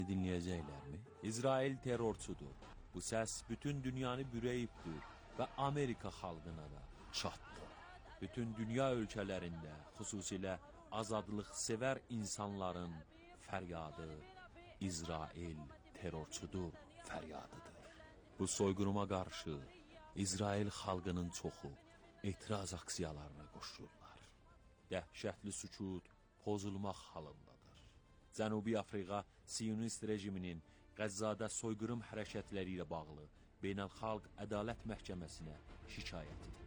Dinləyəcəklərmi? İsrail terrorçudur. Bu səs bütün dünyanı bürəyibdir və Amerika xalqına da çatdı. Bütün dünya ölkələrində, xüsusilə azadlıq sevər insanların fəryadı İsrail terrorçudur fəryadıdır. Bu soyqırıma qarşı İsrail xalqının çoxu etiraz aksiyalarına qoşulurlar. Dəhşətli sükut pozulmaq halındadır. Cənubi Afrika Siyonist rejiminin Qəzzada soyqırım hərəkətləri ilə bağlı Beynəlxalq Ədalət Məhkəməsinə şikayət edir.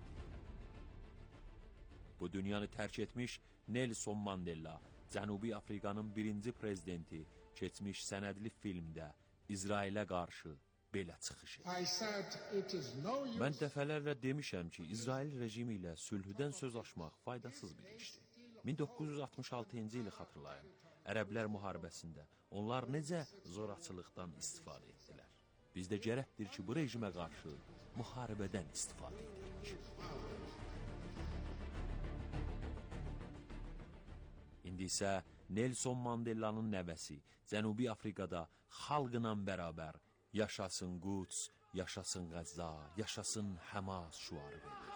Bu dünyanı tərk etmiş Nelson Mandela, Cənubi Afrikanın birinci prezidenti keçmiş sənədli filmdə İsrailə qarşı belə çıxış edir. Mən dəfələrlə demişəm ki, İsrail rejimi ilə sülhüdən söz açmaq faydasız bir işdir. 1966-cı ili xatırlayın, Ərəblər müharibəsində onlar necə zorakılıqdan istifadə etdilər. Biz də gərəkdir ki, bu rejimə qarşı müharibədən istifadə edirik. İndi isə Nelson Mandela'nın nəvəsi Cənubi Afrikada xalqla bərabər yaşasın Quds, yaşasın Qəzza, yaşasın Həmas şüarı verir.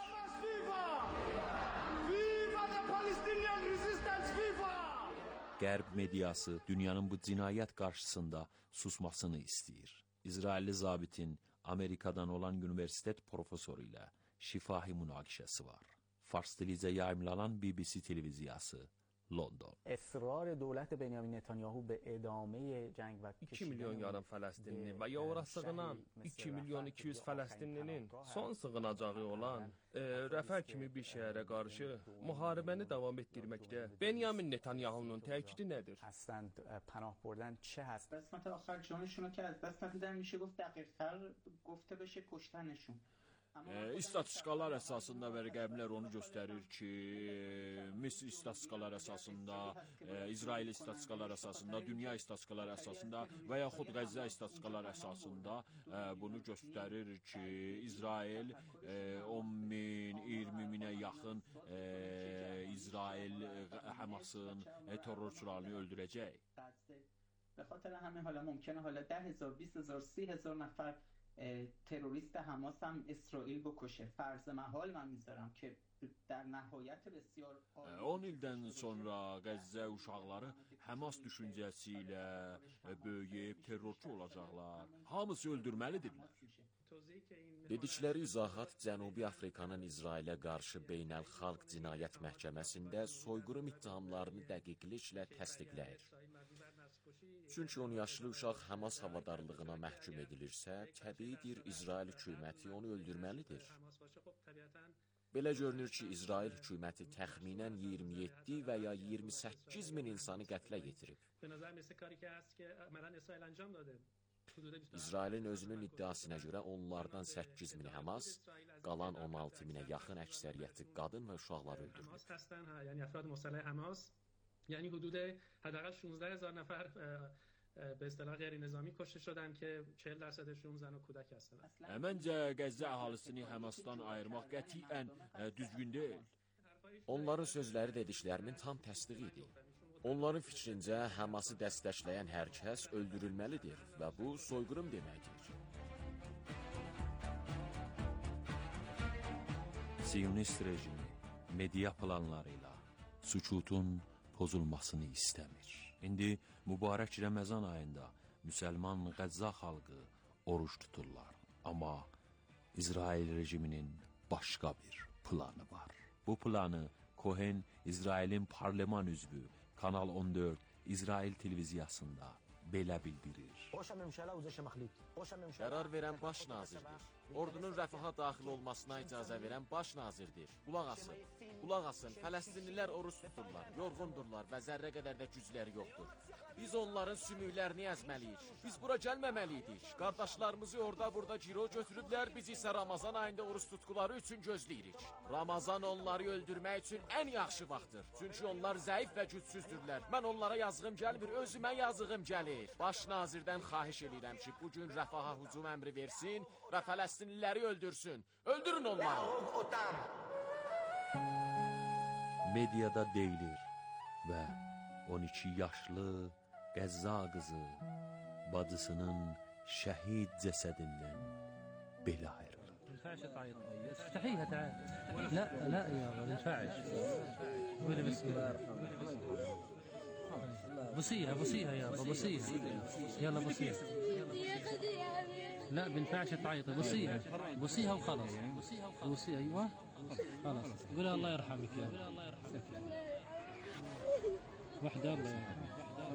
Qərb mediası dünyanın bu cinayət qarşısında susmasını istəyir. İsrailli zabitin Amerikadan olan universitet profesoru ilə şifahi münaqişəsi var. Fars dilicə yayımlanan BBC televiziyası London. اصرار دولت بنیامین نتانیاهو به ادامه جنگ و 2 milyon yarım Fələstinli və ya ora sığınan 2 milyon 200 Fələstinlinin son sığınacağı olan Rəfah kimi bir şəhərə qarşı müharibəni davam etdirməkdə Benyamin Netanyahunun təkidi nədir? هستند پناه بردن چه هست؟ قسمت آخر جانشون رو که از دست ندیدن میشه گفت دقیق‌تر گفته بشه کشتنشون. İstatistikalar əsasında və rəqəmlər onu göstərir ki, Misr istatistikalar əsasında, İsrail istatistikalar əsasında, dünya istatistikalar əsasında və yaxud Qəzza istatistikalar əsasında bunu göstərir ki, İsrail 10 min, 20 minə yaxın İsrail Həmasın terrorçularını öldürəcək. به خاطر همه حالا ممکنه حالا 10,000 20,000 30,000 نفر تروریست حماس هم اسرائیل بکشه. فرض محال من میذارم که در نهایت بسیار 10 ildən sonra Qəzzə uşaqları Həmas düşüncəsi ilə böyüyüb terrorçu olacaqlar. Hamısı öldürməlidirlər. Dedikləri izahat Cənubi Afrikanın İsrailə qarşı Beynəlxalq Cinayət Məhkəməsində soyqırım ittihamlarını dəqiqliklə təsdiqləyir. Çünki 10 yaşlı uşaq Həmas havadarlığına məhkum edilirsə, təbiidir İsrail hökuməti onu öldürməlidir. Belə görünür ki, İsrail hökuməti təxminən 27 və ya 28 min insanı qətlə yetirib. İsrailin özünün iddiasına görə onlardan 8 mini Həmas, qalan 16 minə yaxın əksəriyyəti qadın və uşaqlar öldürülür. یعنی حدود حداقل 16,000 نفر به اصطلاح غیر نظامی کشته شدن که 40%شون زن و کودک هستن. Məncə Qəzzə əhalisini Həmasdan ayırmaq qətiyyən düzgün deyil. Onların sözləri dediklərimin tam təsdiqidir. Onların fikrincə Həması dəstəkləyən hər kəs öldürülməlidir və bu soyqırım deməkdir. Siyonist rejimi media planlarıyla sükutun pozulmasını istəmir. İndi mübarək Ramazan ayında müsəlman Qəzza xalqı oruç tuturlar. Amma İsrail rejiminin başqa bir planı var. Bu planı Cohen, İsrailin parlament üzvü Kanal 14 İsrail televiziyasında belə bildirir. Qərar verən baş nazirdir. Ordunun rəfaha daxil olmasına icazə verən baş nazirdir. Qulaq asın, Fələstinlilər oruç tuturlar, yorğundurlar və zərrə qədər də gücləri yoxdur. Biz onların sümüklərini əzməliyik. Biz bura gəlməməliydik. Qardaşlarımızı orada-burada giro götürüblər, biz isə Ramazan ayında oruç tutquları üçün gözləyirik. Ramazan onları öldürmək üçün ən yaxşı vaxtdır. Çünki onlar zəif və gücsüzdürlər. Mən onlara yazığım gəlmir, özümə yazığım gəlir. Baş nazirdən xahiş edirəm ki, bugün rəfaha hücum əmri versin və Fələstinliləri öldürsün. Öldürün onları! Mediada deyilir və 12 yaşlı Qəzza qızı bacısının şəhid cəsədindən belə ayrılır. ينفعش تعيط افتحيها تعال لا لا يا ما ينفعش قولي بسم الله بصيها بصيها يابا بصيها يلا بصيها لا بينفعش تعيطي بصيها بصيها وخلاص بصيها ايوه خلاص قولي الله يرحمك يا وحده الله يرحمك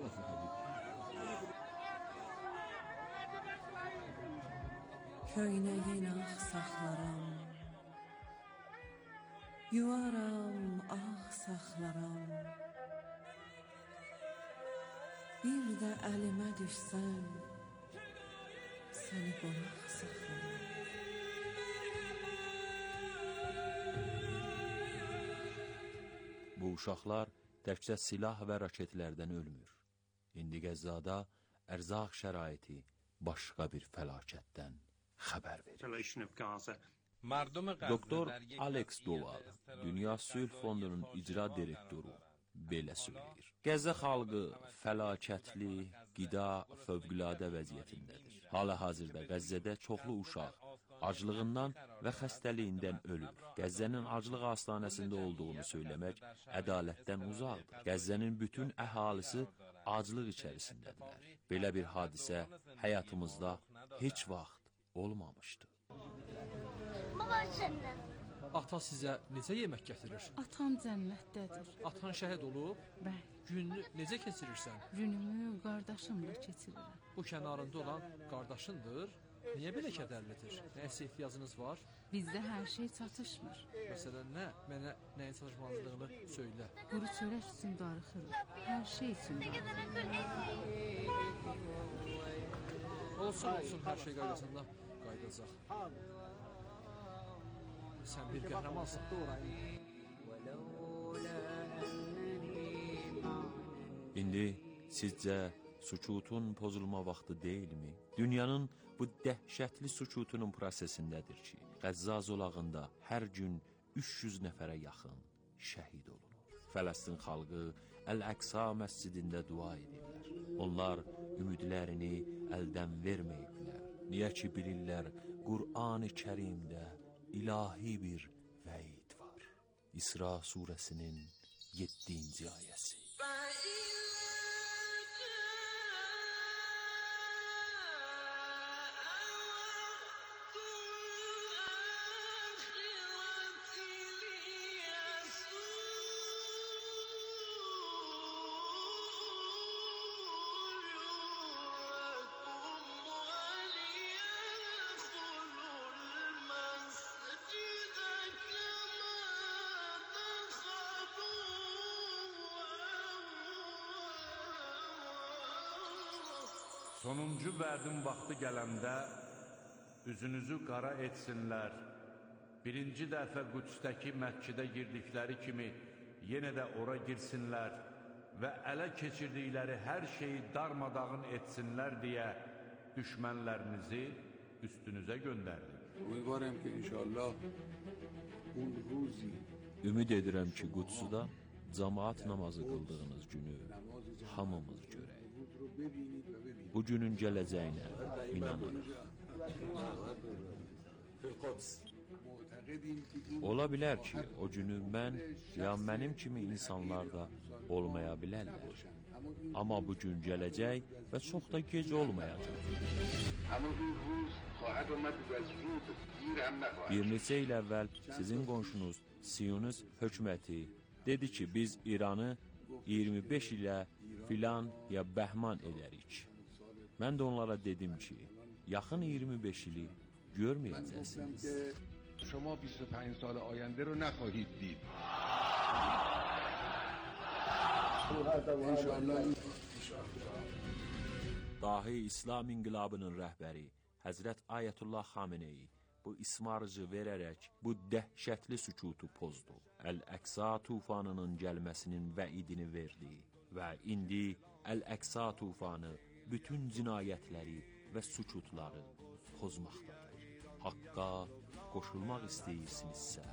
Köynəyin ağ saxlaram, yuvaram ağ saxlaram. Bir də əlimə düşsən, səni qonaq saxlaram. Bu uşaqlar təkcə silah və raketlərdən ölmür. İndi Qəzzada ərzaq şəraiti başqa bir fəlakətdən xəbər verir. Doktor Alex Doval, Dünya Sülh Fondunun icra direktoru belə söyləyir. Qəzza xalqı fəlakətli, qida fövqüladə vəziyyətindədir. Hal-hazırda Qəzzədə çoxlu uşaq aclığından və xəstəliyindən ölür. Qəzzənin aclıq hastanəsində olduğunu söyləmək ədalətdən uzaqdır. Qəzzənin bütün əhalisi aclıq içərisindədirlər. Belə bir hadisə həyatımızda heç vaxt olmamışdı. Ata sizə necə yemək gətirir? Atam cənnətdədir. Atan şəhid olub? Bəli. Gününü necə keçirirsən? Günümü qardaşımla keçirirəm. Bu kənarında olan qardaşındır. Niyə belə kədərlidir? Nəsə ehtiyacınız var? Bizdə hər şey çatışmır. Məsələn nə? Mənə nəyin çatışmazlığını söylə. Quru çörək üçün darıxırıq. Hər şey üçün darıxırıq. Olsun, hər şey qaydasında qaydacaq. Sən bir qəhrəmansın. İndi sizcə sükutun pozulma vaxtı deyilmi? Dünyanın bu dəhşətli sükutunun prosesindədir ki, Qəzza zolağında hər gün 300 nəfərə yaxın şəhid olunur. Fələstin xalqı Əl-Əqsa məscidində dua edirlər. Onlar ümidlərini əldən verməyiblər. Niyə ki bilirlər, Qur'an-ı Kərimdə ilahi bir vəid var. İsra surəsinin 7-ci ayəsi. Sonuncu vədin vaxtı gələndə üzünüzü qara etsinlər. Birinci dəfə Qüdsdəki məscidə girdikləri kimi yenə də ora girsinlər və ələ keçirdikləri hər şeyi darmadağın etsinlər deyə düşmənlərinizi üstünüzə göndərdik. Ümid edirəm ki, Qudsuda cəmaat namazı qıldığınız günü hamımız görək. Bu günün gələcəyinə inanırıq. Ola bilər ki, o günü mən ya mənim kimi insanlar da olmaya bilərlər. Amma bu gün gələcək və çox da gec olmayacaq. Bir neçə il əvvəl sizin qonşunuz Siyonist hökuməti dedi ki, biz İranı 25 ilə filan ya bəhman edərik. Mən də onlara dedim ki, yaxın 25 ili görməyəcəksiniz. شما 25 سال آینده رو نخواهید دید. Dahi İslam İnqilabının rəhbəri Həzrət Ayətullah Xameneyi bu ismarıcı verərək bu dəhşətli sükutu pozdu. Əl-Əqsa tufanının gəlməsinin vəidini verdi və indi Əl-Əqsa tufanı bütün cinayətləri və sükutları pozmaqdadır. Haqqa qoşulmaq istəyirsinizsə,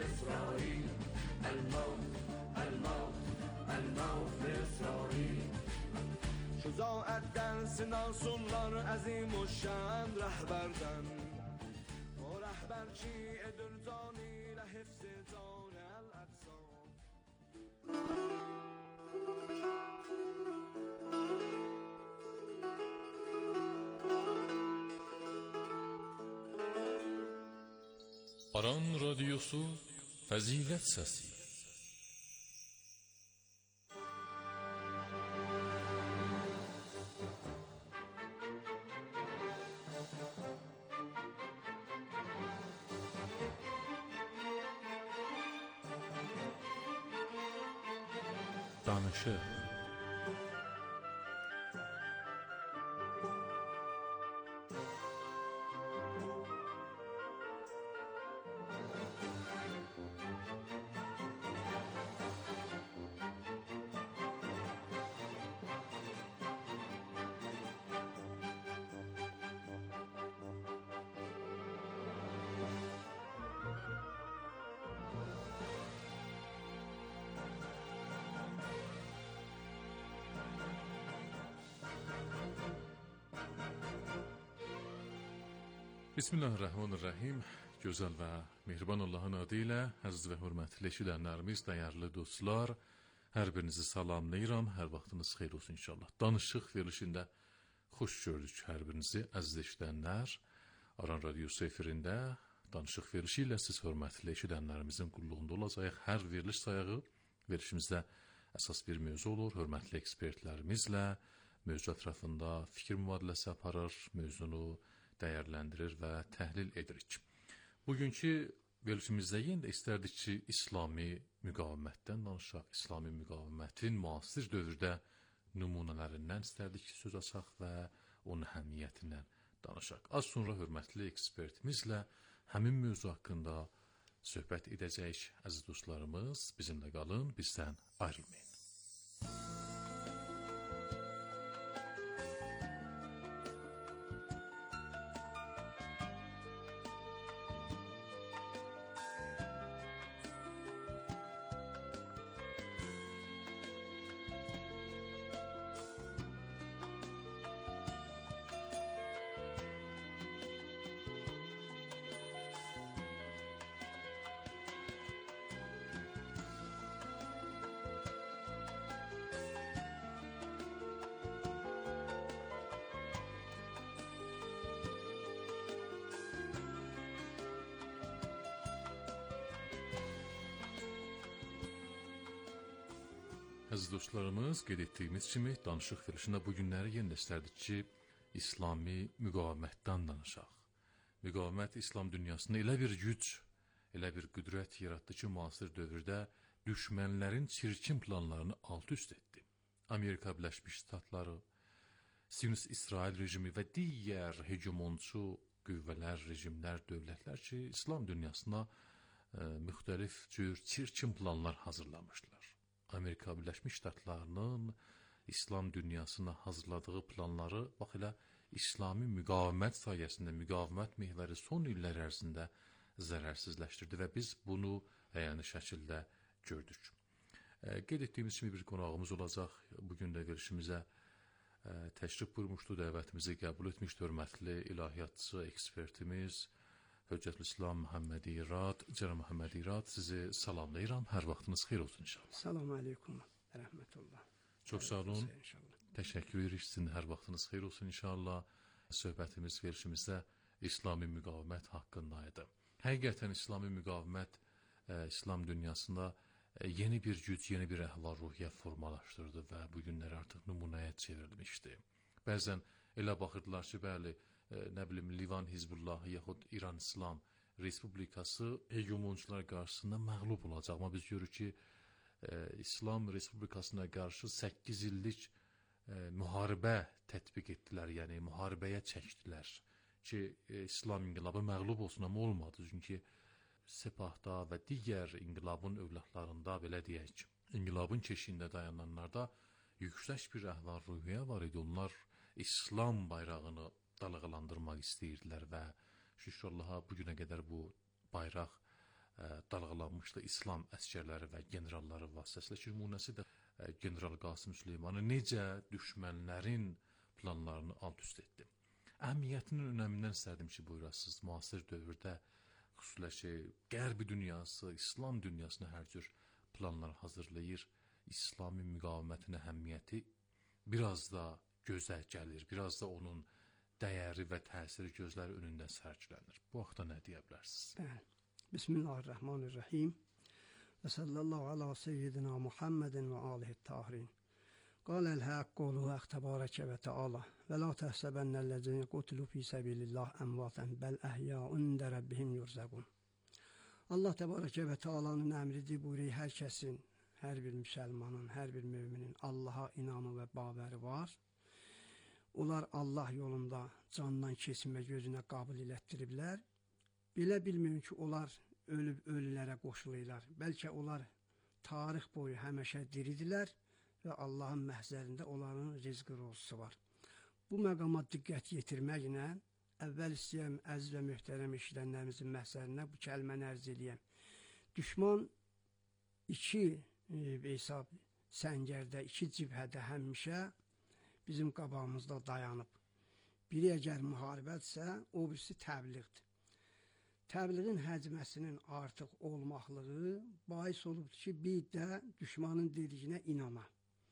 İsmail. şücaətdən sınasınlar əzim o şən rəhbərdən. O rəhbər ki edir canı ilə hifz-i can əl-əfsan. Aran Radyosu Fəzilət Səsi. Danışıq. Bismillahirrahmanirrahim. Gözəl və mehriban Allahın adı ilə əziz və hörmətli eşidənlərimiz, dəyərli dostlar, hər birinizi salamlayıram. Hər vaxtınız xeyir olsun inşallah. Danışıq verilişində xoş gördük hər birinizi əziz eşidənlər. Aran Radyosu efirində danışıq verilişi ilə siz hörmətli eşidənlərimizin qulluğunda olacaq. Hər veriliş sayağı verilişimizdə əsas bir mövzu olur. Hörmətli ekspertlərimizlə mövzu ətrafında fikir mübadiləsi aparır, mövzunu dəyərləndirir və təhlil edirik. Bugünkü verilişimizdə yenə də istərdik ki, İslami müqavimətdən danışaq, İslami müqavimətin müasir dövrdə nümunələrindən istərdik ki, söz açaq və onun əhəmiyyətindən danışaq. Az sonra hörmətli ekspertimizlə həmin mövzu haqqında söhbət edəcəyik. Əziz dostlarımız, bizimlə qalın, bizdən ayrılmayın. Əziz dostlarımız, qeyd etdiyimiz kimi danışıq verilişində bu günləri yenə istərdik ki, İslami müqavimətdən danışaq. Müqavimət İslam dünyasında elə bir güc, elə bir qüdrət yaratdı ki, müasir dövrdə düşmənlərin çirkin planlarını alt-üst etdi. Amerika Birləşmiş Ştatları, Siyonist İsrail rejimi və digər hegemonçu qüvvələr, rejimlər, dövlətlər ki, İslam dünyasına müxtəlif cür çirkin planlar hazırlamışlar. Amerika Birləşmiş Ştatlarının İslam dünyasına hazırladığı planları bax elə İslami müqavimət sayəsində, müqavimət mehvəri son illər ərzində zərərsizləşdirdi və biz bunu əyani şəkildə gördük. Qeyd etdiyimiz kimi bir qonağımız olacaq. Bugün də verilişimizə təşrif buyurmuşdu, dəvətimizi qəbul etmişdi hörmətli ilahiyyatçı ekspertimiz Höccətül İslam Muhammed İrad. Cənab Muhammed İrad, sizi salamlayıram. Hər vaxtınız xeyir olsun inşallah. Selamun aleyküm, rəhmətullah. Çox sağ olun. Təşəkkür edirik. Sizin hər vaxtınız xeyir olsun inşallah. Söhbətimiz verilişimizdə İslami müqavimət haqqında idi. Həqiqətən İslami müqavimət İslam dünyasında yeni bir güc, yeni bir əhval-ruhiyyə formalaşdırdı və bu günlər artıq nümunəyə çevrilmişdi. Bəzən elə baxırdılar ki, bəli, nə bilim, Livan Hizbullahı yaxud İran İslam Respublikası hegemonçular qarşısında məğlub olacaq. Amma biz görürük ki, İslam Respublikasına qarşı 8 illik müharibə tətbiq etdilər, yəni müharibəyə çəkdilər ki, İslam inqilabı məğlub olsun, amma olmadı. Çünki Sepahda və digər inqilabın övladlarında, belə deyək, inqilabın keşiyində dayananlarda yüksək bir əhval-ruhiyyə var idi. Onlar İslam bayrağını dalğalandırmaq istəyirdilər və şükür Allaha bugünə qədər bu bayraq dalğalanmışdı İslam əsgərləri və generalları vasitəsilə ki, nümunəsi də General Qasım Süleymanı necə düşmənlərin planlarını alt-üst etdi. Əhəmiyyətinin önəmindən istərdim ki, buyurasınız, müasir dövrdə xüsusilə qərbi dünyası, İslam dünyasına hər cür planlar hazırlayır. İslami müqavimətin əhəmiyyəti biraz da gözə gəlir, biraz da onun dəyəri və təsiri gözlər önündə sərgilənir. Bu haqda nə deyə bilərsiniz? Bismillahirrahmanirrahim. Və sallallahu ala seyyidina Muhammedin və alihi tahirin. Qalel haqq qolu haqq təbarəkə və teala və la təhsəbənnəl-ləzini qutlu fi səbilillah əmvatən bəl əhyəun də Rəbbihim yurzəqun. Allah təbarəkə və tealanın əmridir, buyuruyor, hər kəsin, hər bir müsəlmanın, hər bir müminin Allaha inanı və babəri var. Onlar Allah yolunda candan keçmə gözünə qabul elətdiriblər. Belə bilməyin ki, onlar ölüb ölülərə qoşulurlar. Bəlkə onlar tarix boyu həmişə diridilər və Allahın məhzərində onların rizqi ruzusu var. Bu məqama diqqət yetirməklə əvvəl istəyəm əziz və möhtərəm eşidənlərimizin məhzərinə bu kəlməni ərz eləyəm. Düşman iki hesab səngərdə, iki cibhədə həmişə bizim qabağımızda dayanıb. Biri əgər müharibədirsə, o birisi təbliğdir. Təbliğin həcməsinin artıq olmaqlığı bahis olubdur ki, bir də düşmanın dediyinə inana.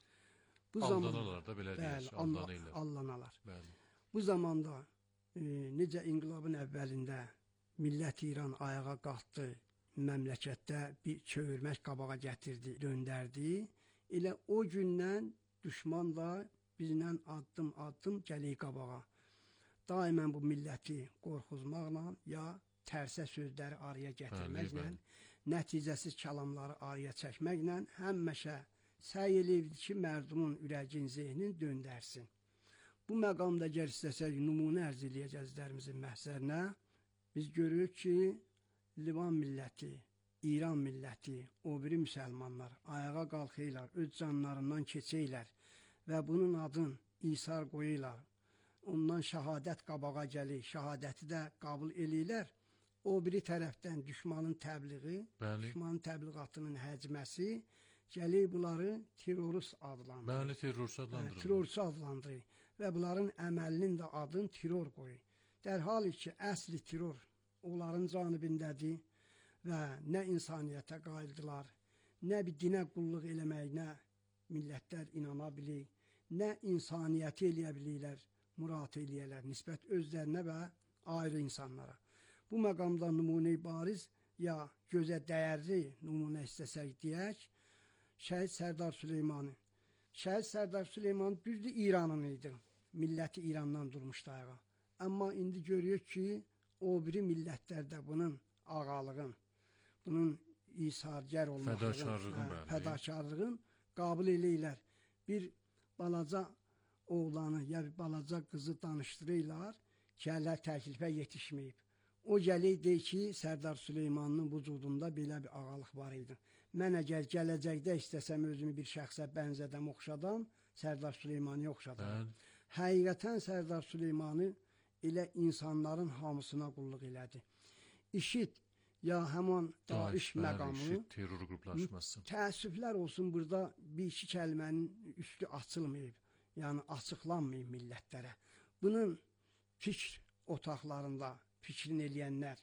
Aldanalar da belə deyək, aldanalar. Bu zamanda necə inqilabın əvvəlində millət İran ayağa qalxdı, məmləkətdə bir çövürmək qabağa gətirdi, döndərdi. Elə o gündən düşman da bizlə addım gəlir qabağa. Daimən bu milləti qorxuzmaqla ya tərsə sözləri araya gətirməklə, nəticəsiz kəlamları araya çəkməklə həmişə səy eləyirdi ki, mərdumun ürəyin, zehnin döndərsin. Bu məqamda əgər istəsək, nümunə ərz eləyəcəklərimizin məhzərinə, biz görürük ki, Livan milləti, İran milləti, o biri müsəlmanlar ayağa qalxıyırlar, öz canlarından keçirlər və bunun adın İsar qoyurlar. Ondan şəhadət qabağa gəlir, şəhadəti də qəbul eləyirlər. O biri tərəfdən düşmanın təbliği, düşmanın təbliğatının həcməsi gəlir bunları terrorist adlandırır. Bəli, terrorist adlandırır. Terrorist adlandırır və bunların əməlinin də adını terror qoyur. Dərhal ki, əsli terror onların canibindədir və nə insaniyyətə qayıldılar, nə bir dinə qulluq eləməyinə millətlər inana bilir, nə insaniyyəti eləyə bilirlər, murad eləyərlər, nisbət özlərinə və ayrı insanlara. Bu məqamda nümunə bariz ya gözə dəyərli nümunə istəsək deyək, Şəhid Sərdar Süleymanı. Şəhid Sərdar Süleyman düzdür İranın idi, milləti İrandan durmuşdu ayağa. Amma indi görüyoruz ki, o biri millətlərdə bunun ağalığın, bunun isargər olmaqlığın, fədakarlığın qəbul eləyirlər. Bir balaca oğlanı ya bir balaca qızı danışdırırlar ki, hələ təklifə yetişməyib. O gəlir deyir ki, Sərdar Süleymanın vücudunda belə bir ağalıq var idi. Mən əgər gələcəkdə istəsəm özümü bir şəxsə bənzədəm, oxşadam, Sərdar Süleymanı oxşadam. Həqiqətən Sərdar Süleymanı elə insanların hamısına qulluq elədi. İşid ya həman Daeş məqamı, terror qruplaşması. Təəssüflər olsun, burada bir iki kəlmənin üstü açılmayıb, yəni açıqlanmayıb millətlərə. Bunun fikr otaqlarında fikrini eləyənlər,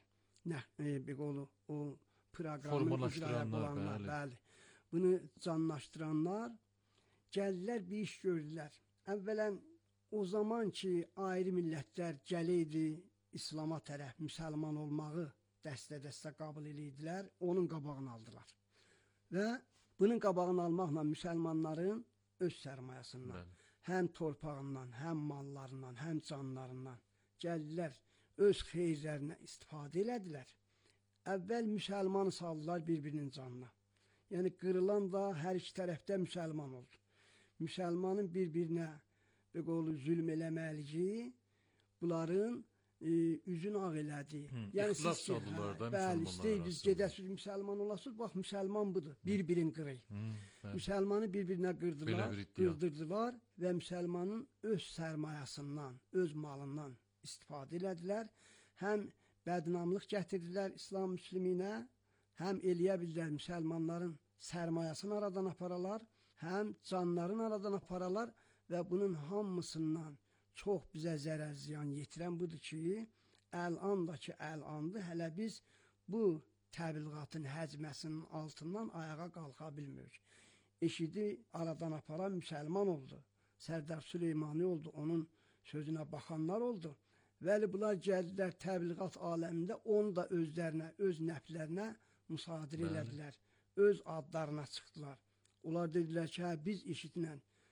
o proqramı icraya qolanlar, bəli, bunu canlaşdıranlar gəlirlər, bir iş gördülər. Əvvələn o zaman ki, ayrı millətlər gələydi İslama tərəf, müsəlman olmağı dəstə-dəstə qəbul eləydilər, onun qabağını aldılar. Və bunun qabağını almaqla müsəlmanların öz sərmayəsindən, həm torpağından, həm mallarından, həm canlarından gəldilər, öz xeyirlərinə istifadə elədilər. Əvvəl müsəlmanı saldılar bir-birinin canına. Yəni, qırılan da hər iki tərəfdə müsəlman oldu. Müsəlmanın bir-birinə zülm eləməliyi bunların üzün ağ elədi. İxtilaf saldılar da müsəlmanlar arasında. İstəyirsiniz, gedəsiniz müsəlman olasınız, bax, müsəlman budur, bir-birin qırıyı. Müsəlmanı bir-birinə qırdırdılar və müsəlmanın öz sərmayəsindən, öz malından istifadə elədilər. Həm bədnamlıq gətirdilər İslam müsliminə, həm eləyə bildilər müsəlmanların sərmayəsini aradan aparalar, həm canlarını aradan aparalar və bunun hamısından çox bizə zərər ziyan yetirən budur ki, əlandakı əlandır, hələ biz bu təbliğatın həcməsinin altından ayağa qalxa bilmirik. İşidi aradan aparan müsəlman oldu, Sərdar Süleymani oldu, onun sözünə baxanlar oldu. Vəli bunlar gəldilər təbliğat aləmində, onu da özlərinə, öz nəflərinə müsadir elədilər, öz adlarına çıxdılar. Onlar dedilər ki, biz işitlə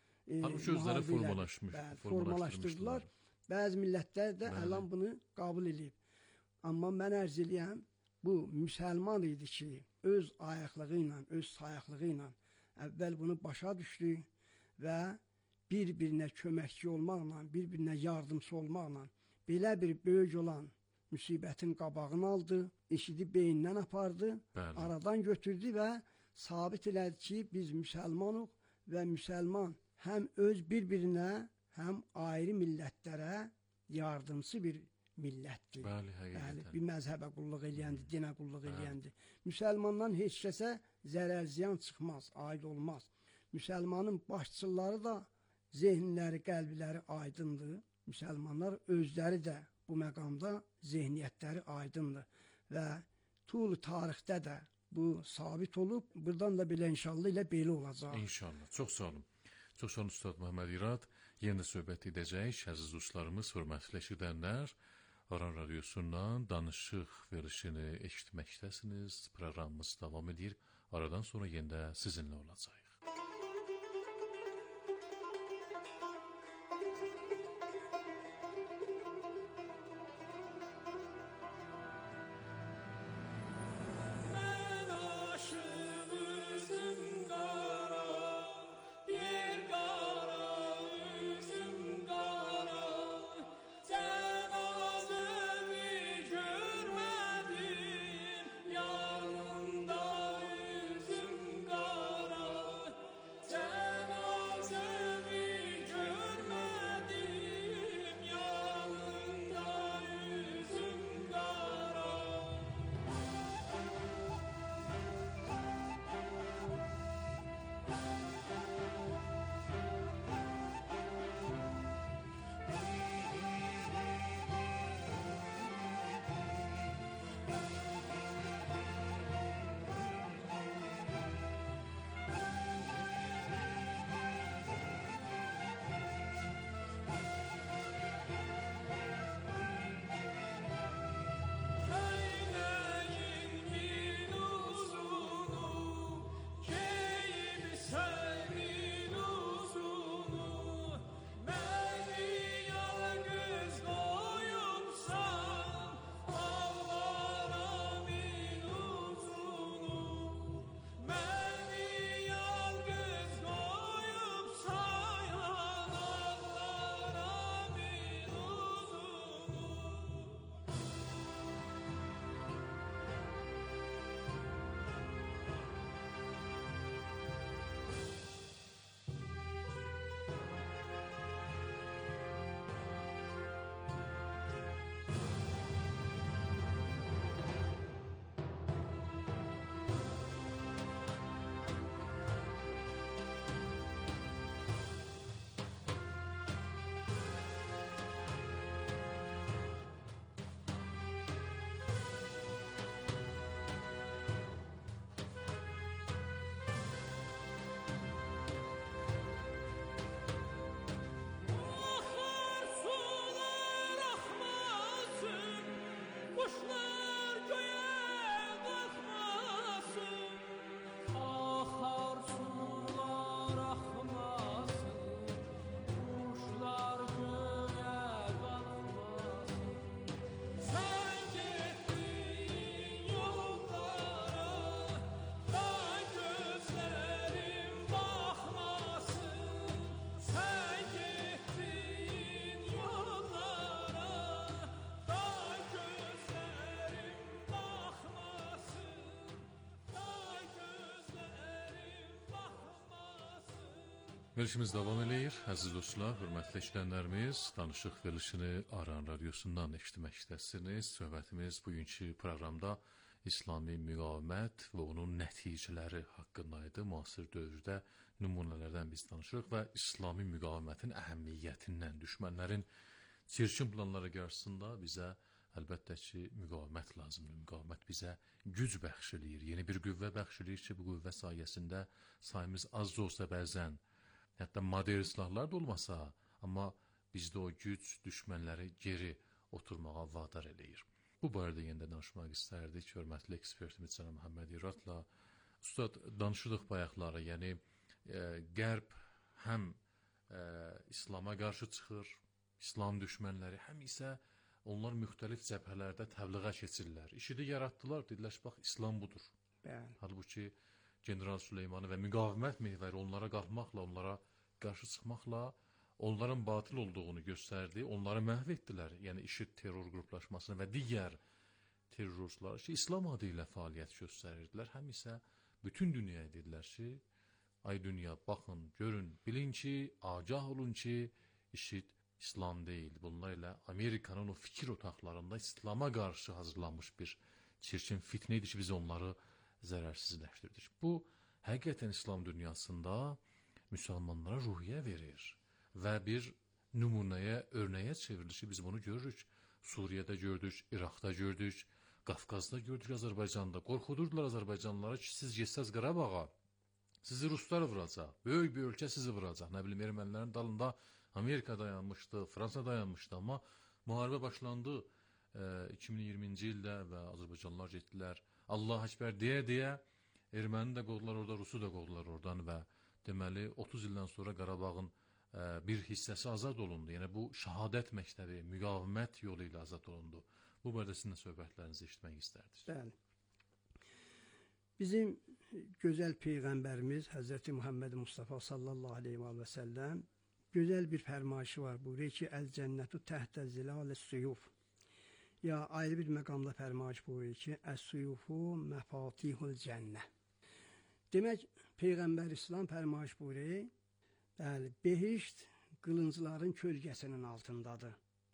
formalaşdırdılar. Bəzi millətlər də əlan bunu qəbul edib. Amma mən ərz eləyəm, bu müsəlman idi ki, öz ayaqlığı ilə, öz sayaqlığı ilə əvvəl bunu başa düşdü və bir-birinə köməkçi olmaqla, bir-birinə yardımcı olmaqla belə bir böyük olan müsibətin qabağını aldı, işidi beynindən apardı, aradan götürdü və sabit elədi ki, biz müsəlmanıq və müsəlman həm öz bir-birinə, həm ayrı millətlərə yardımcı bir millətdir. Bəli, bir məzhəbə qulluq eləyəndir, dinə qulluq eləyəndir. Müsəlmandan heç kəsə zərər ziyan çıxmaz, aid olmaz. Müsəlmanın başçıları da zehnləri, qəlbləri aydındır. Müsəlmanlar özləri də bu məqamda zehniyyətləri aydındır və tul tarixdə də bu sabit olub, buradan da belə inşallah ilə belə olacaq. İnşallah. Çox sağ olun. Çox sağ olun Üstad Məhəmməd İrad. Yenə söhbət edəcəyik. Əziz dostlarımız, hörmətli eşidənlər, Aran Radiosundan danışıq verilişini eşitməkdəsiniz. Proqramımız davam edir. Aradan sonra yenə sizinlə olacaq. Verilişimiz davam eləyir. Əziz dostlar, hörmətli eşidənlərimiz, danışıq verilişini Aran Radiosundan eşitməkdəsiniz. Söhbətimiz bugünkü proqramda İslami müqavimət və onun nəticələri haqqındaydı. Müasir dövrdə nümunələrdən biz danışırıq və İslami müqavimətin əhəmiyyətindən, düşmənlərin çirkin planları qarşısında bizə əlbəttə ki, müqavimət lazımdır. Müqavimət bizə güc bəxş eləyir, yeni bir qüvvə bəxş eləyir ki, bu qüvvə sayəsində sayımız az da olsa bəzən, hətta modern silahlar da olmasa, amma bizdə o güc düşmənləri geri oturmağa vadar eləyir. Bu barədə yenə danışmaq istərdik. Hörmətli ekspertimiz Cənab Məhəmməd İradla. Ustad, danışırdıq bayaqları, yəni Qərb həm İslama qarşı çıxır, İslam düşmənləri, həm isə onlar müxtəlif cəbhələrdə təbliğə keçirlər. İşidi yaratdılar, dedilər, bax, İslam budur. Halbuki General Süleymanı və müqavimət mehvəri onlara qalxmaqla, onlara qarşı çıxmaqla onların batıl olduğunu göstərdi, onları məhv etdilər. Yəni IŞİD terror qruplaşmasını və digər terrorçular ki, İslam adı ilə fəaliyyət göstərirdilər. Həm isə bütün dünyaya dedilər ki, ay dünya, baxın, görün, bilin ki, agah olun ki, IŞİD İslam deyil. Bunlar ilə Amerikanın o fikir otaqlarında İslama qarşı hazırlanmış bir çirkin fitnə idi ki, biz onları zərərsizləşdirdik. Bu, həqiqətən İslam dünyasında müsəlmanlara ruhiyyə verir və bir nümunəyə, örnəyə çevrilir ki, biz bunu görürük. Suriyədə gördük, İraqda gördük, Qafqazda gördük, Azərbaycanda. Qorxudurdular Azərbaycanlılara ki, siz getsəz Qarabağa, sizi Ruslar vuracaq, böyük bir ölkə sizi vuracaq. Nə bilim, ermənilərin dalında Amerika dayanmışdı, Fransa dayanmışdı, amma müharibə başlandı 2020-ci ildə və Azərbaycanlılar getdilər. Allah Əkbər deyə-deyə erməni də qovdular orada, Rusu da qovdular oradan və deməli 30 ildən sonra Qarabağın bir hissəsi azad olundu. Yəni bu şəhadət məktəbi, müqavimət yolu ilə azad olundu. Bu barədə sizin də söhbətlərinizi eşitmək istərdik. Bəli. Bizim gözəl Peyğəmbərimiz Həzrəti Muhammed Mustafa sallallahu aleyhi və səlləm gözəl bir fərmayışı var. Buyuruyor ki, əl-cənnətu təhtə zilalə-suyuf. Ya ayrı bir məqamda fərmayış buyuruyor ki, əs-suyufu məfatihul cənnə. Demək, Peyğəmbər İslam fərmayış buyuruyor, bəli, behişt qılıncların kölgəsinin altındadır.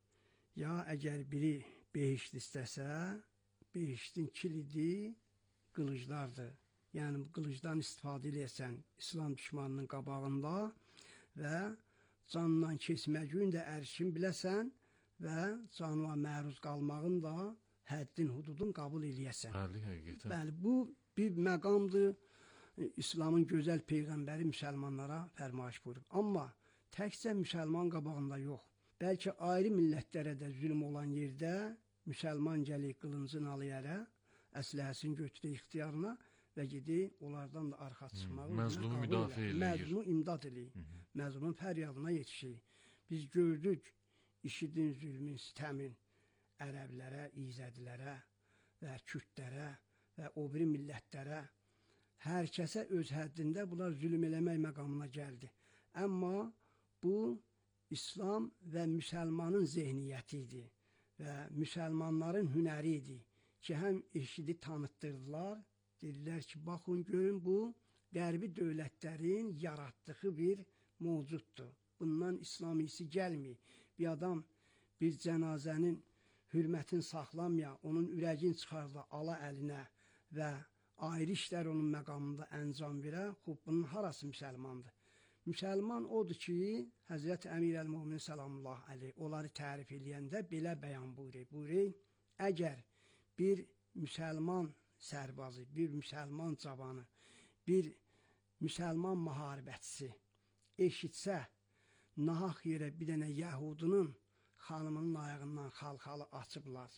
Ya əgər biri behişt istəsə, behiştin kilidi qılıclardır. Yəni, qılıcdan istifadə edəsən İslam düşmanının qabağında və canından keçməyini də ərşin biləsən və canına məruz qalmağın da həddin, hududun qabul eləyəsən. Bəli, bu bir məqamdır. İslamın gözəl Peyğəmbəri müsəlmanlara fərmayış buyurur. Amma təkcə müsəlman qabağında yox, bəlkə ayrı millətlərə də zülm olan yerdə müsəlman gəlir qılıncını alıya, əsləhəsini götürür ixtiyarına və gedir onlardan da arxa çıxmağı. Məzlumu müdafiə eləyir. Məzlumu imdad eləyir. Məzlumun fəryadına yetişir. Biz gördük IŞİDin zülmün, sitəmin ərəblərə, İzədilərə və Kürdlərə və o biri millətlərə, hər kəsə öz həddində bunlar zülm eləmək məqamına gəldi. Amma bu, İslam və müsəlmanın zehniyyəti idi və müsəlmanların hünəri idi ki, həm IŞİDi tanıtdırdılar, dedilər ki, baxın, görün, bu, qərbi dövlətlərin yaratdığı bir mövcuddur. Bundan İslam iyisi gəlmir. Bir adam bir cənazənin hürmətini saxlamaya, onun ürəgini çıxarda, ala əlinə və ayrı işlər onun məqamında əncam verə, bunun harası müsəlmandır? Müsəlman odur ki, Həzrət Əmir əl-Mömin salamullah əleyh, onları tərif eləyəndə belə bəyan buyuruyor. Buyuruyor, əgər bir müsəlman sərbazı, bir müsəlman cavanı, bir müsəlman müharibətçisi eşitsə, nahaq yerə bir dənə yəhudunun xanımının ayağından xalxalı açıblar,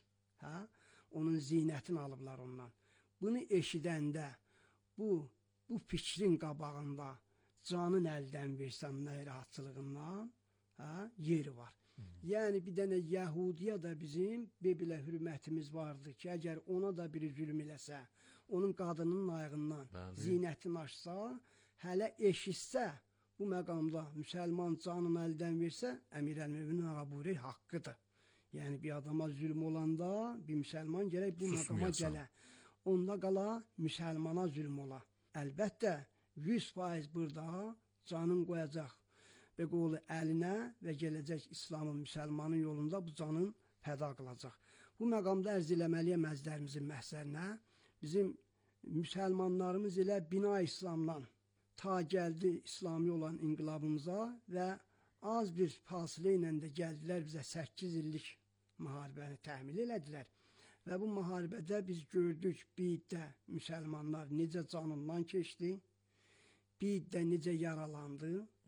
onun zinətini alıblar ondan. Bunu eşidəndə bu fikrin qabağında canın əldən versən nəyrahatçılığından yeri var. Yəni bir dənə Yəhudiyə də bizim belə hürmətimiz vardır ki, əgər ona da biri zülm eləsə, onun qadının ayağından zinətini açsa, hələ eşitsə, bu məqamda müsəlman canını əldən versə, Əmir əl-Möminin ağa haqqıdır. Yəni bir adama zülm olanda bir müsəlman gərək bu məqama gələ. Onda qala müsəlmana zülm ola. Əlbəttə 100% burada canın qoyacaq və qolu əlinə və gələcək İslamın, müsəlmanın yolunda bu canın fəda qılacaq. Bu məqamda ərz eləməliyəm əzlərimizin məhzərinə bizim müsəlmanlarımız elə bina İslamdan ta gəldi İslami olan inqilabımıza və az bir fasilə ilə də gəldilər bizə 8 illik müharibəni təhmil elədilər. Və bu müharibədə biz gördük Biddə müsəlmanlar necə canından keçdi, Biddə necə yaralandı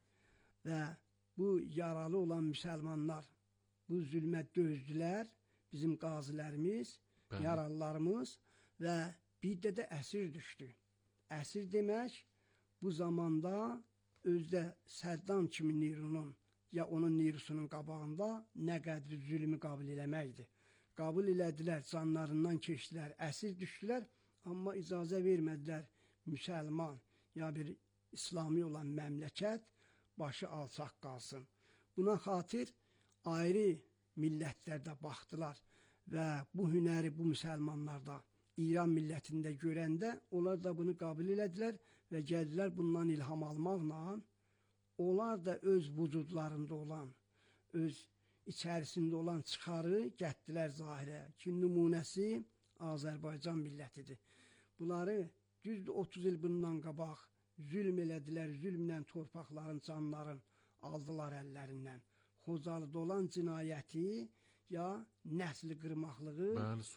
və bu yaralı olan müsəlmanlar bu zülmə dözdülər, bizim qazilərimiz, yaralılarımız və Biddə də əsir düşdü. Əsir demək, bu zamanda özdə Səddam kimi Nirunun ya onun Nirusunun qabağında nə qədri zülmü qəbul eləməkdir. Qəbul elədilər, canlarından keçdilər, əsir düşdülər, amma icazə vermədilər müsəlman ya bir İslami olan məmləkət başı alçaq qalsın. Buna xatir ayrı millətlərdə baxdılar və bu hünəri bu müsəlmanlarda İran millətində görəndə onlar da bunu qəbul elədilər və gəldilər bundan ilham almaqla onlar da öz vücudlarında olan, öz içərisində olan çıxarı gətdilər zahirə ki, nümunəsi Azərbaycan millətidir. Bunları düzdür 30 il bundan qabaq zülm elədilər, zülmlə torpaqların, canların aldılar əllərindən. Xocalıda olan cinayəti ya nəsli qırmaqlığı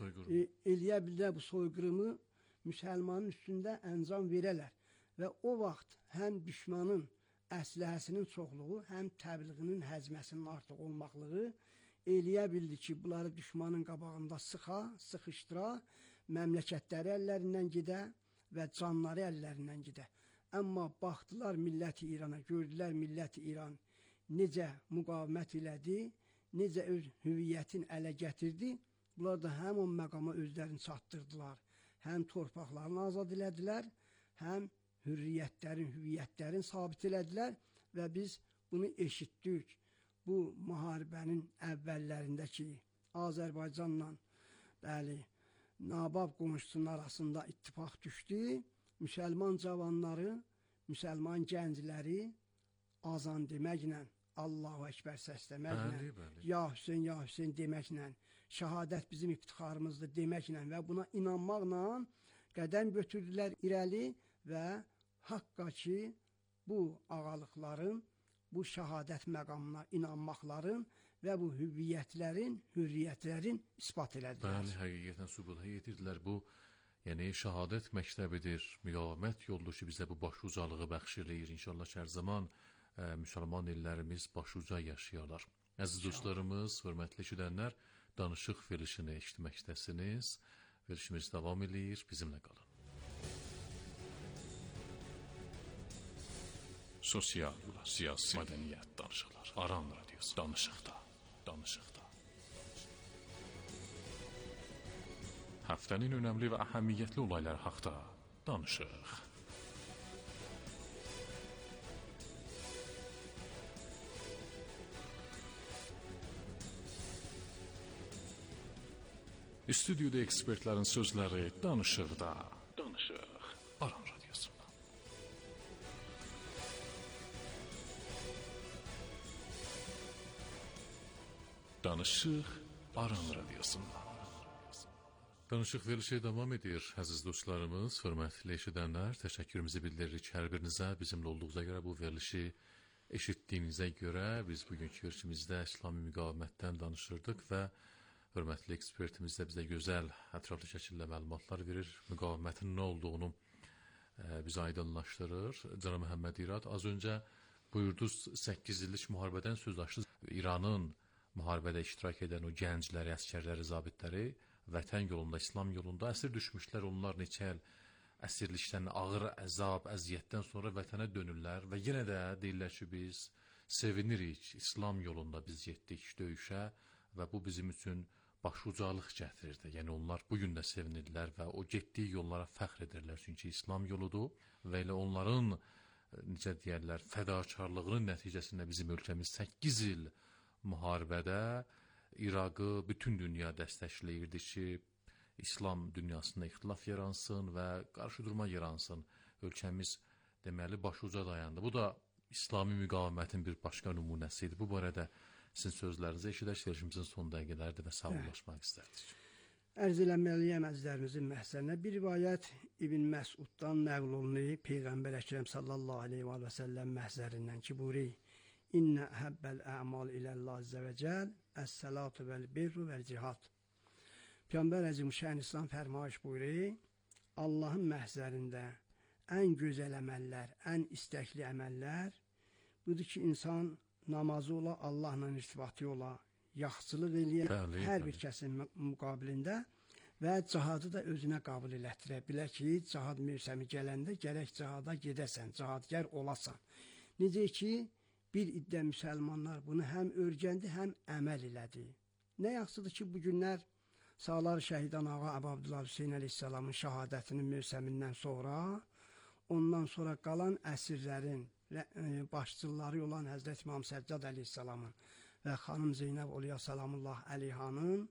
eləyə bilər bu soyqırımı müsəlmanın üstündə əncam verələr. Və o vaxt həm düşmanın əsləhəsinin çoxluğu, həm təbliğinin həzməsinin artıq olmaqlığı eləyə bildi ki, bunları düşmanın qabağında sıxışdıra, məmləkətləri əllərindən gedə və canları əllərindən gedə. Amma baxdılar milləti İrana, gördülər milləti İran necə müqavimət elədi, necə öz hüviyyətin ələ gətirdi. Bunlar da həm o məqama özlərini çatdırdılar, həm torpaqlarını azad elədilər, həm hürriyyətlərin, hüviyyətlərin sabit elədilər və biz bunu eşitdik. Bu müharibənin əvvəllərində ki, Azərbaycanla Nabab qonşusunun arasında ittifaq düşdü, müsəlman cavanları, müsəlman gəncləri azan deməklə, Allahu Əkbər səsləməklə, ya Hüseyn deməklə, şəhadət bizim iftixarımızdır deməklə və buna inanmaqla qədəm götürdülər irəli və haqqa ki, bu ağalıqların, bu şəhadət məqamına inanmaqların və bu hüviyyətlərin, hürriyyətlərin ispat elədilər. Bəli, həqiqətən sübuta yetirdilər. Bu, yəni şəhadət məktəbidir, müqavimət yoldur ki, bizə bu başucalığı bəxş eləyir. İnşallah hər zaman müsəlman illərimiz başuca yaşayarlar. Əziz dostlarımız, hörmətli eşidənlər, danışıq verilişini eşitməkdəsiniz. Verilişimiz davam edir, bizimlə qalın. Sosial, siyasi, mədəniyyət danışıqlar. Aran radiosu, danışıqda. Həftənin önəmli və əhəmiyyətli olayları haqda danışıq. Stüdyoda ekspertlərin sözləri danışıqda. Aran radiosu. Danışıq Aran Radiyosunda. Danışıq verilişi davam edir. Əziz dostlarımız, hörmətli eşidənlər, təşəkkürümüzü bildiririk hər birinizə. Bizimlə olduğunuza görə, bu verilişi eşitdiyinizə görə biz bugünkü verilişimizdə İslami müqavimətdən danışırdıq və hörmətli ekspertimiz də bizə gözəl, ətraflı şəkildə məlumatlar verir. Müqavimətin nə olduğunu bizə aydınlaşdırır. Cənab Məhəmməd İrad, az öncə buyurdunuz 8 illik müharibədən söz açdınız. İranın müharibədə iştirak edən o gəncləri, əskərləri, zabitləri vətən yolunda, İslam yolunda əsir düşmüşlər. Onlar neçə il əsirlikdən, ağır əzab, əziyyətdən sonra vətənə dönürlər və yenə də deyirlər ki, biz sevinirik, İslam yolunda biz getdik döyüşə və bu bizim üçün başucalıq gətirirdi. Yəni onlar bugün də sevinirlər və o getdiyi yollara fəxr edirlər, çünki İslam yoludur və elə onların, necə deyərlər, fədakarlığının nəticəsində bizim ölkəmiz 8 il müharibədə İraqı bütün dünya dəstəkləyirdi ki, İslam dünyasında ixtilaf yaransın və qarşıdurma yaransın. Ölkəmiz deməli başuca dayandı. Bu da İslami müqavimətin bir başqa nümunəsi idi. Bu barədə sizin sözlərinizi eşidək, verilişimizin son dəqiqələrdir və sağollaşmaq istərdik. ərz eləməliyəm əzizlərimizin məhzərinə. Bir rivayət İbn Məsuddan nəql olunur Peyğəmbər Əkrəm sallallahu aleyhi və səlləm məhzərindən ki, buyuruyor: İnnə əhəbbəl ə'mal iləllah azzə və cəl əs-salatu vəl-birru vəl-cihad. Peyğəmbər Əzimüşşan İslam fərmayış buyuruyor: Allahın məhzərində ən gözəl əməllər, ən istəkli əməllər budur ki, insan namazı ola, Allahla irtibatı ola, yaxşılıq eləyən hər bir kəsin müqabilində və cihadı da özünə qabul elətdirə. Bilə ki, cihad mövsəmi gələndə gərək cihada gedəsən, cihadgər olasan. Necə ki, bir iddə müsəlmanlar bunu həm örgəndi, həm əməl elədi. Nə yaxşıdır ki, bu günlər Sağlar Şəhidan Ağa Əbu Abdullah Hüseyin əleyhissalamın şəhadətinin mövsəmindən sonra, ondan sonra qalan əsirlərin başçıları olan Həzrət İmam Səccad əleyhissalamın və xanım Zeynəb Oliya Salamullah əleyhanın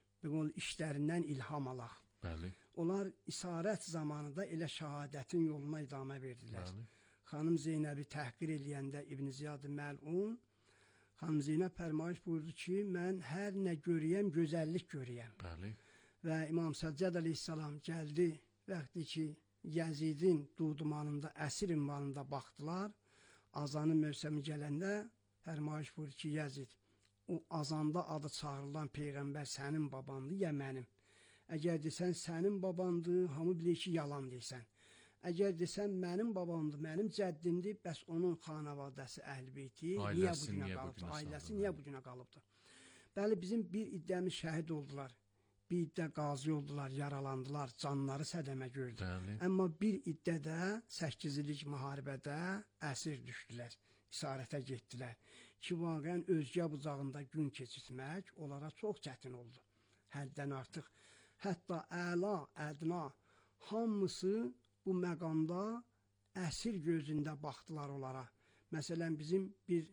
işlərindən ilham alaq. Bəli. Onlar isarət zamanında elə şəhadətin yoluna idamə verdilər. Bəli. Xanım Zeynəbi təhqir eləyəndə İbn Ziyad-ı Məl'un, xanım Zeynəb fərmayış buyurdu ki, mən hər nə görəyəm, gözəllik görəyəm. Bəli. Və İmam Səccad əleyhissalam gəldi, vaxtı ki, Yəzidin dudumanında, əsir ünvanında baxdılar, azanın mövsəmi gələndə fərmayış buyurdu ki, Yəzid, o azanda adı çağırılan Peyğəmbər sənin babandır, ya mənim. Əgər desən sənin babandır, hamı bilir ki, yalan deysən. Əgər desən mənim babamdır, mənim cəddimdir, bəs onun xanavadəsi, əhl-beyti niyə bu günə qalıbdır? Ailəsi niyə bu günə qalıbdır? Bəli, bizim bir iddəmiz şəhid oldular, bir iddə qazi oldular, yaralandılar, canları sədəmə gördü. Bəli. Amma bir iddə də 8 illik müharibədə əsir düşdülər, isarətə getdilər. Ki, vaqən özgə bucağında gün keçirmək onlara çox çətin oldu. Həddən artıq. Hətta əla, ədna, hamısı bu məqamda əsir gözündə baxdılar onlara. Məsələn, bizim bir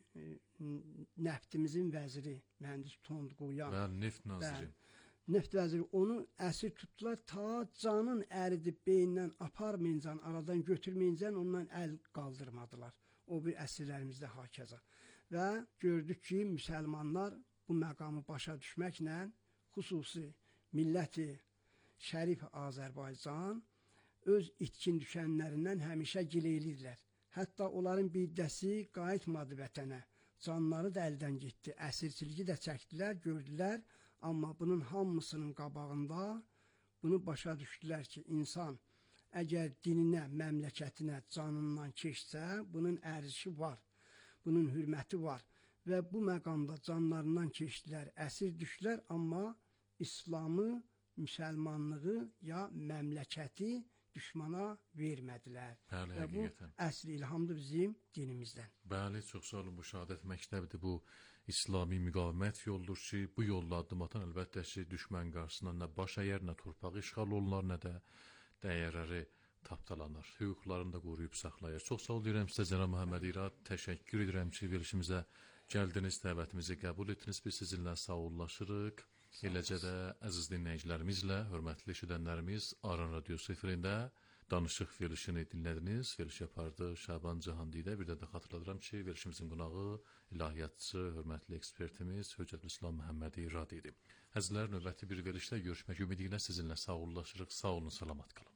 nəftimizin vəziri, mühəndis Tondquyan. Və neft naziri. Neft vəziri, onu əsir tutdular, ta canın əridib beyindən aparmayıncan, aradan götürməyincən ondan əl qaldırmadılar. O bir əsirlərimizdə hakəza. Və gördük ki, müsəlmanlar bu məqamı başa düşməklə xüsusi milləti Şərif Azərbaycan öz itkin düşənlərindən həmişə gileylidirlər. Hətta onların bir iddəsi qayıtmadı vətənə. Canları da əldən getdi, əsirçiligi də çəkdilər, gördülər. Amma bunun hamısının qabağında bunu başa düşdülər ki, insan əgər dininə, məmləkətinə, canından keçsə, bunun ərzişi var. Bunun hürməti var və bu məqamda canlarından keçdilər, əsir düşdülər, amma İslamı, müsəlmanlığı ya məmləkəti düşmana vermədilər. Bəli, və bu əsl ilhamdır bizim dinimizdən. Bəli, çox sağ olun, bu şəhadət məktəbidir, bu İslami müqavimət yoldur ki, bu yolla addım atan əlbəttə ki, düşmən qarşısına nə baş əyər, nə torpağı işğal olunlar, nə də dəyərləri tapdalanır, hüquqlarını da qoruyub saxlayır. Çox sağ ol deyirəm sizə, Cənab Məhəmməd İrad, təşəkkür edirəm ki, verilişimizə gəldiniz, dəvətimizi qəbul etdiniz, biz sizinlə sağollaşırıq. Eləcə də əziz dinləyicilərimizlə, hörmətli eşidənlərimiz, Aran Radiosu efirində danışıq verilişini dinlədiniz. Veriliş yapardı Şaban Cahandidə. Bir də xatırladıram ki, verilişimizin qonağı ilahiyyatçı, hörmətli ekspertimiz Höccətül İslam Məhəmməd İrad idi. Əzizlər, növbəti bir verilişdə görüşmək ümidi ilə sizinlə sağollaşırıq. Sağ olun, salamat qalın.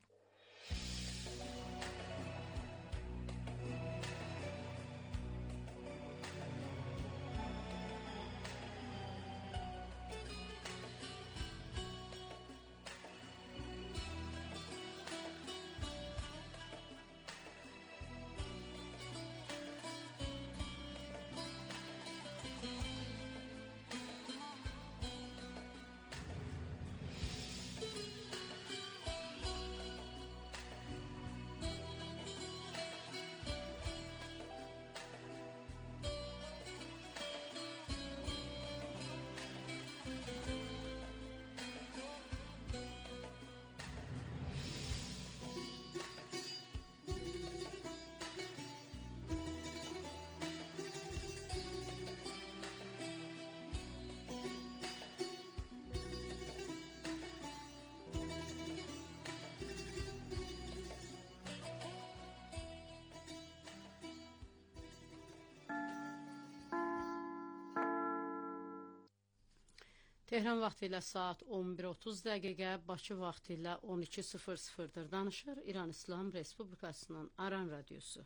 Tehran vaxtı ilə saat 11:30 dəqiqə, Bakı vaxtı ilə 12:00-dır. Danışır İran İslam Respublikasının Aran Radiosu.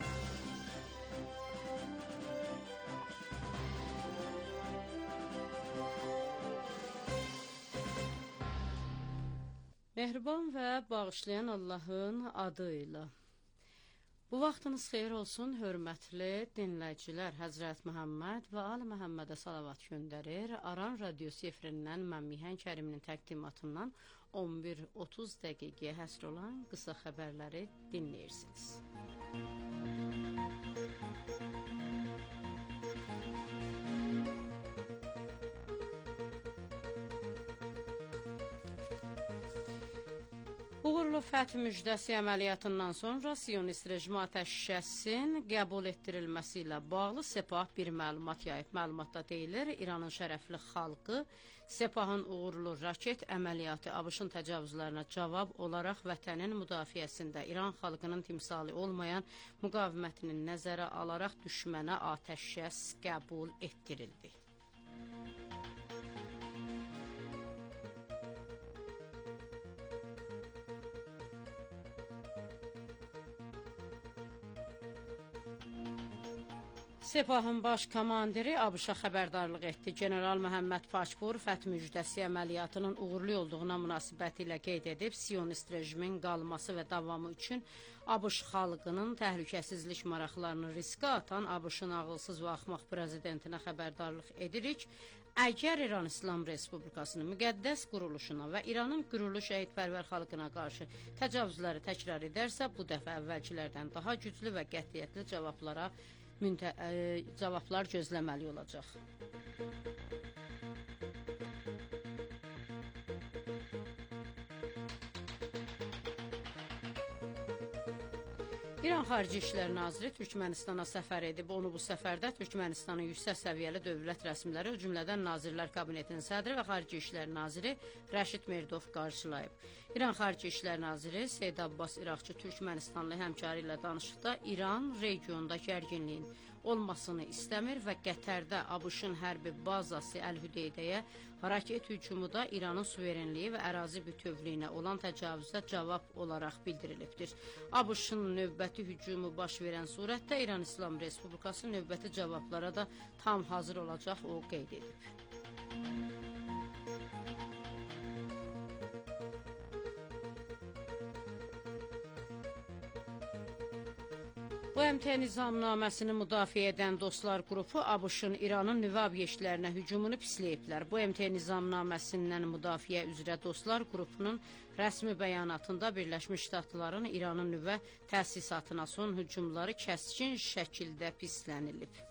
Mehriban və bağışlayan Allahın adı ilə. Bu vaxtınız xeyir olsun, hörmətli dinləyicilər. Həzrət Məhəmməd və Ali Məhəmmədə salavat göndərir. Aran Radiosu efirindən mən Mihən Kəriminin təqdimatından 11:30 dəqiqəyə həsr olan qısa xəbərləri dinləyirsiniz. Uğurlu fəth müjdəsi əməliyyatından sonra Siyonist rejimi atəşkəsin qəbul etdirilməsi ilə bağlı Sepah bir məlumat yayıb. Məlumatda deyilir, İranın şərəfli xalqı Sepahın uğurlu raket əməliyyatı ABŞ-ın təcavüzlərinə cavab olaraq vətənin müdafiəsində İran xalqının timsali olmayan müqavimətini nəzərə alaraq düşmənə atəşkəs qəbul etdirildi. Sepahın baş komandiri ABŞ-a xəbərdarlıq etdi. General Məhəmməd Paşpur fəth müjdəsi əməliyyatının uğurlu olduğuna münasibəti ilə qeyd edib, Siyonist rejimin qalması və davamı üçün ABŞ xalqının təhlükəsizlik maraqlarını riskə atan ABŞ-ın ağılsız və axmaq prezidentinə xəbərdarlıq edirik. Əgər İran İslam Respublikasının müqəddəs quruluşuna və İranın qürurlu şəhidpərvər xalqına qarşı təcavüzləri təkrar edərsə, bu dəfə əvvəlkilərdən daha güclü və qətiyyətli cavablar gözləməli olacaq. İran Xarici İşlər Naziri Türkmənistana səfər edib. Onu bu səfərdə Türkmənistanın yüksək səviyyəli dövlət rəsmiləri, o cümlədən Nazirlər Kabinetinin sədri və Xarici İşlər Naziri Rəşid Merdov qarşılayıb. İran Xarici İşlər Naziri Seyid Abbas İraqçı Türkmənistanlı həmkarı ilə danışıqda İran regionda gərginliyin olmasını istəmir və Qətərdə ABŞ-ın hərbi bazası Əl-Hüdeydəyə raket hücumu da İranın suverenliyi və ərazi bütövlüyünə olan təcavüzə cavab olaraq bildirilibdir. ABŞ-ın növbəti hücumu baş verən surətdə İran İslam Respublikası növbəti cavablara da tam hazır olacaq, o qeyd edib. BMT nizamnaməsini müdafiə edən Dostlar qrupu ABŞ-ın İranın nüvə obyektlərinə hücumunu pisləyiblər. BMT nizamnaməsindən müdafiə üzrə Dostlar qrupunun rəsmi bəyanatında Birləşmiş Ştatların İranın nüvə təsisatına son hücumları kəskin şəkildə pislənilib.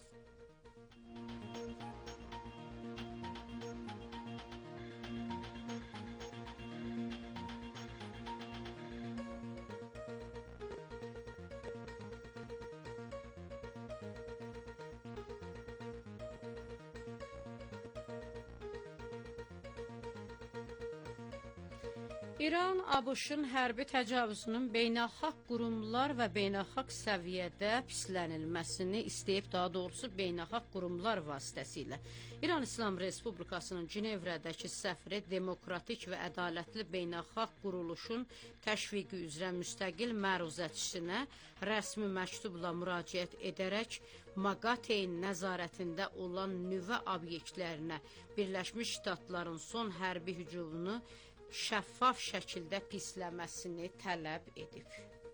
İran ABŞ-ın hərbi təcavüzünün beynəlxalq qurumlar və beynəlxalq səviyyədə pislənilməsini istəyib, daha doğrusu beynəlxalq qurumlar vasitəsilə. İran İslam Respublikasının Cinevrədəki səfiri demokratik və ədalətli beynəlxalq quruluşun təşviqi üzrə müstəqil məruzəçisinə rəsmi məktubla müraciət edərək MAGATE-in nəzarətində olan nüvə obyektlərinə Birləşmiş Ştatların son hərbi hücumunu şəffaf şəkildə pisləməsini tələb edib.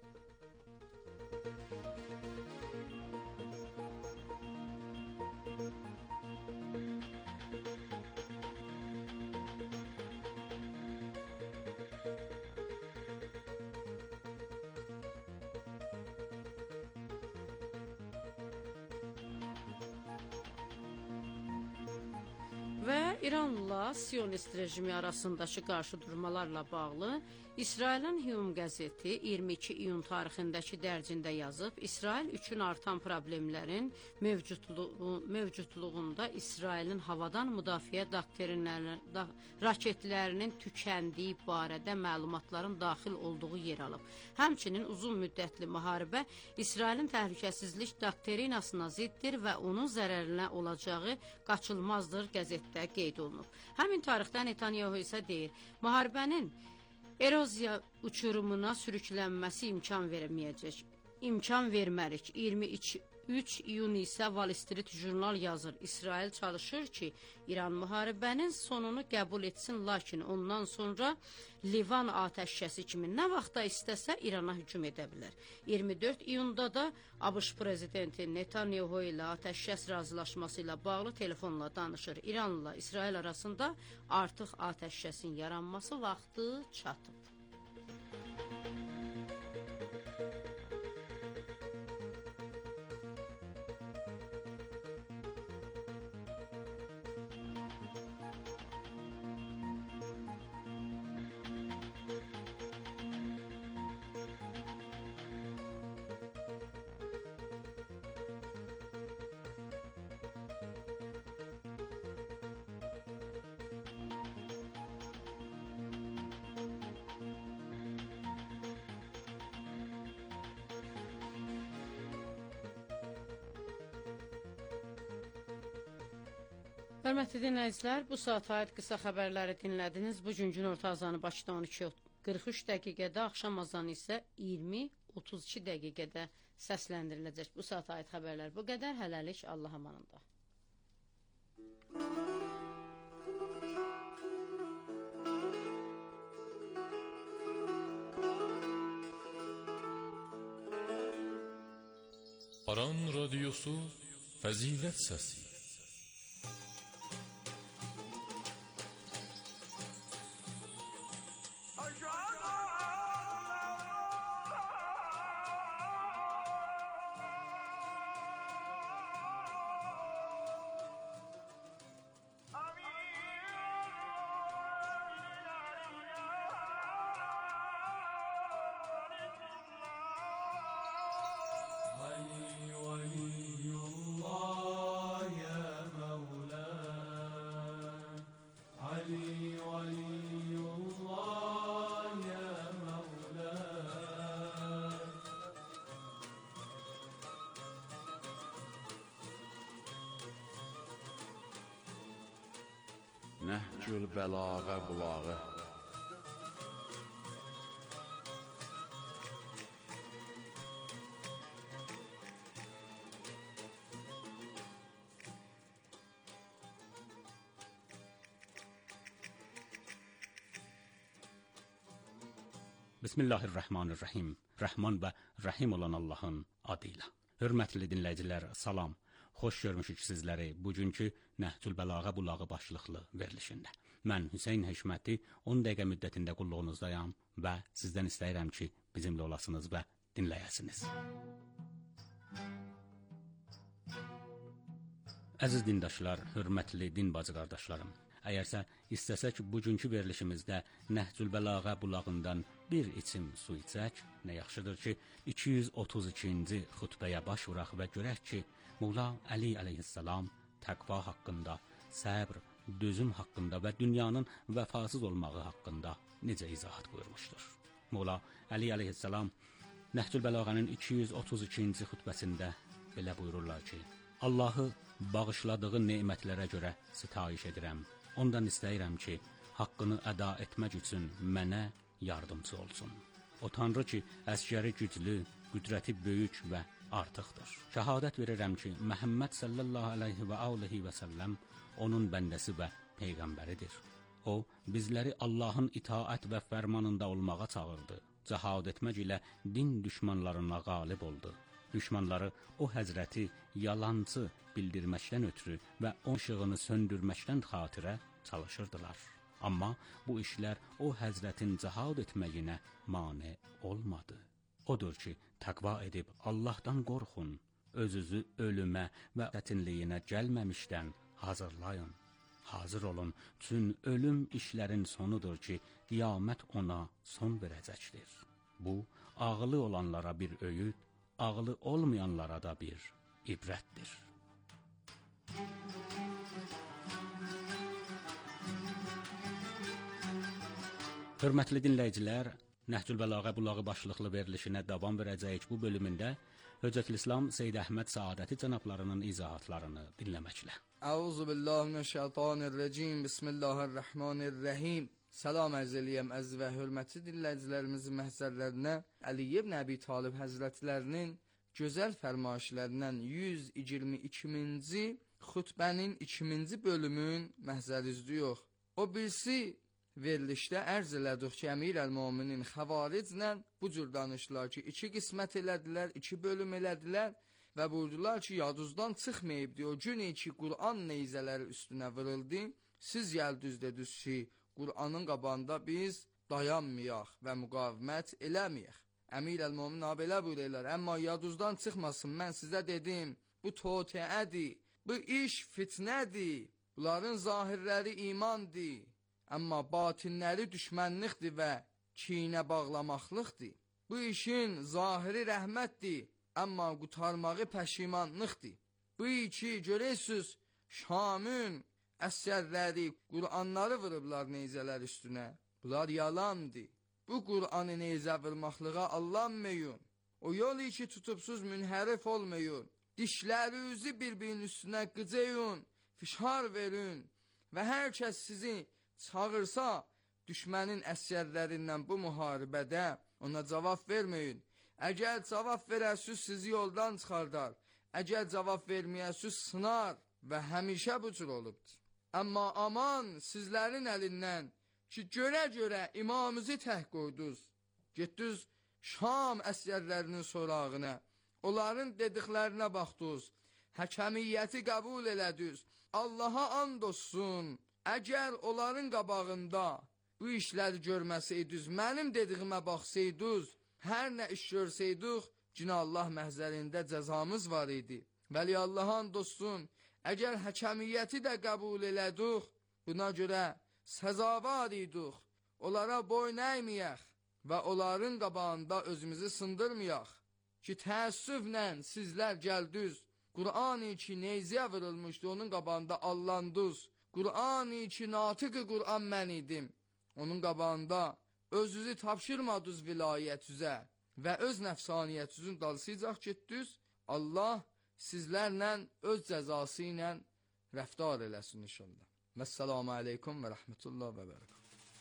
Və İranla Siyonist rejimi arasındakı qarşıdurmalarla bağlı İsrailin Hüum qəzeti 22 iyun tarixindəki dərcində yazıb, İsrail üçün artan problemlərin mövcudluğunda İsrailin havadan müdafiə raketlərinin tükəndiyi barədə məlumatların daxil olduğu yer alıb. Həmçinin uzun müddətli müharibə İsrailin təhlükəsizlik doktrinasına ziddir və onun zərərinə olacağı qaçılmazdır qəzetdə qeyd qeyd olunub. Həmin tarixdə Netanyahu isə deyir, müharibənin eroziya uçurumuna sürüklənməsi imkan vermərik. 23 iyun isə Wall Street jurnal yazır. İsrail çalışır ki, İran müharibənin sonunu qəbul etsin, lakin ondan sonra Livan atəşkəsi kimi nə vaxtda istəsə İrana hücum edə bilər. 24 iyunda da ABŞ prezidenti Netanyahu ilə atəşkəs razılaşması ilə bağlı telefonla danışır. İranla İsrail arasında artıq atəşkəsin yaranması vaxtı çatıb. Hörmətli dinləyicilər, bu saata aid qısa xəbərləri dinlədiniz. Bugünkü orta azanı Bakıda 12:43 dəqiqədə, axşam azanı isə 20:32 dəqiqədə səsləndiriləcək. Bu saata aid xəbərlər bu qədər. Hələlik Allah amanında. Aran Radyosu Fəzilət Səsi. Nəhcül bəlağa bulağı. Bismillahirrahmanirrahim. Rəhman və Rəhim olan Allahın adıyla. Hörmətli dinləyicilər, salam. Xoş görmüşük sizləri bugünkü Nəhcül Bəlağa bulağı başlıqlı verilişində. Mən Hüseyn Həşməti 10 dəqiqə müddətində qulluğunuzdayam və sizdən istəyirəm ki, bizimlə olasınız və dinləyəsiniz. Əziz dindaşlar, hörmətli din bacı qardaşlarım, əgərsə istəsək bugünkü verilişimizdə Nəhcül Bəlağa bulağından bir içim su içək, nə yaxşıdır ki, 232-ci xutbəyə baş vuraq və görək ki, Mola Əli əleyhissalam təqva haqqında, səbr, dözüm haqqında və dünyanın vəfasız olmağı haqqında necə izahat buyurmuşdur. Mola Əli əleyhissalam Nəhcül Bəlağanın 232-ci xutbəsində belə buyururlar ki, Allahı bağışladığı nemətlərə görə sitayiş edirəm. Ondan istəyirəm ki, haqqını əda etmək üçün mənə yardımcı olsun. O Tanrı ki, əsgəri güclü, qüdrəti böyük və artıqdır. Şəhadət verirəm ki, Məhəmməd sallallahu aleyhi və aleyhi və səlləm onun bəndəsi və peyğəmbəridir. O, bizləri Allahın itaət və fərmanında olmağa çağırdı. Cəhad etmək ilə din düşmanlarına qalib oldu. Düşmanları o həzrəti yalancı bildirməkdən ötürü və o işığını söndürməkdən xatirə çalışırdılar. Amma bu işlər o həzrətin cəhad etməyinə mane olmadı. Odur ki, təqva edib Allahdan qorxun, özünüzü ölümə və çətinliyinə gəlməmişdən hazırlayın. Hazır olun, çünki ölüm işlərin sonudur ki, qiyamət ona son verəcəkdir. Bu, ağlı olanlara bir öyüd, ağlı olmayanlara da bir ibrətdir. Hörmətli dinləyicilər, Nəhcül Bəlağa bulağı başlıqlı verilişinə davam verəcəyik bu bölümündə. Höccətülislam Seyyid Əhməd Saadəti cənablarının izahatlarını dinləməklə. Əuzu billahi mineşşeytanirracim. Bismillahirrahmanirrahim. Salam ərz eləyəm əziz və hörmətli dinləyicilərimizin məhzərlərinə Əli ibn Əbi Talib həzrətlərinin gözəl fərmayişlərindən 122-ci xutbənin 2-ci bölümün məhzərizdi yox. O birisi verilişdə ərz elədik ki, Əmir-əl-Möminin xəvariclə bu cür danışdılar ki, 2 qismət elədilər, 2 bölüm elədilər və buyurdular ki, yadınızdan çıxmayıbdı o gün ki, Qur'an neyzələri üstünə vırıldı. Siz gəldiniz dediniz ki, Qur'anın qabağında biz dayanmayaq və müqavimət eləməyək. Əmir-əl-Mömin belə buyururlar, amma yadınızdan çıxmasın, mən sizə dedim, bu totiədir, bu iş fitnədir, bunların zahirləri imandır. Amma batinləri düşmənlikdir və kinə bağlamaqlıqdır. Bu işin zahiri rəhmətdir, amma qutarmağı pəşimanlıqdır. Bu iki görərsiniz, Şamın əsərləri, Qur'anları vırıblar neyzələr üstünə. Bunlar yalandır. Bu Qur'anı neyzə vırmaqlığa allanmayın. O yol ki tutubsuz münhərif olmayın. Dişlərinizi bir-birinin üstünə qıcayın, fişar verin və hər kəs sizi çağırsa, düşmənin əsərlərindən bu müharibədə ona cavab verməyin. Əgər cavab verəsiz, sizi yoldan çıxardar. Əgər cavab verməyəsiz, sınar və həmişə bu cür olubdur. Amma aman sizlərin əlindən ki, görə imamımızı təh qoydunuz. Getdiniz Şam əsərlərinin sorağına, onların dediklərinə baxdınız, həkəmiyyəti qəbul elədiniz. Allaha and olsun. Əgər onların qabağında bu işləri görməsəydiniz, mənim dediyimə baxsaydınız, hər nə iş görsəydik, Cina Allah məhzərində cəzamız var idi. Vəli Allaha and olsun, əgər həkəmiyyəti də qəbul elədik, buna görə səzavar idik. Onlara boyun əyməyək və onların qabağında özümüzü sındırmayaq ki, təəssüflə sizlər gəldiniz, Qur'an-ı ki neyziyə vırılmışdı, onun qabağında allandınız. Qur'an-ı ki natiq-i Qur'an mən idim. Onun qabağında özünüzü tapşırmadınız vilayətüzə və öz nəfsaniyyətinizin dalısıyacaq getdiniz. Allah sizlərlə öz cəzası ilə rəftar eləsin inşallah. Vəssalamu aleykum və rəhmətullah və bərəkət.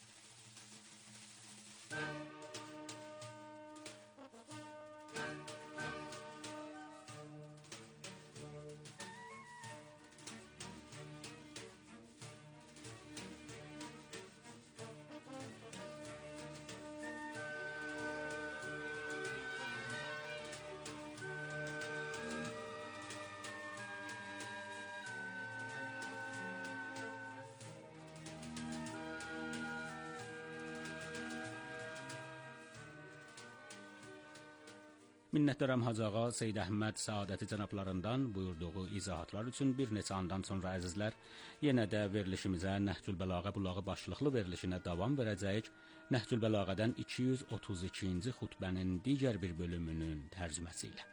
Minnətdaram Hacı Ağa Seyyid Əhməd Saadəti cənablarından buyurduğu izahatlar üçün bir neçə andan sonra əzizlər, yenə də verilişimizə Nəhcül Bəlağə bulağı başlıqlı verilişinə davam verəcəyik. Nəhcül Bəlağədən 232-ci xutbənin digər bir bölümünün tərcüməsi ilə.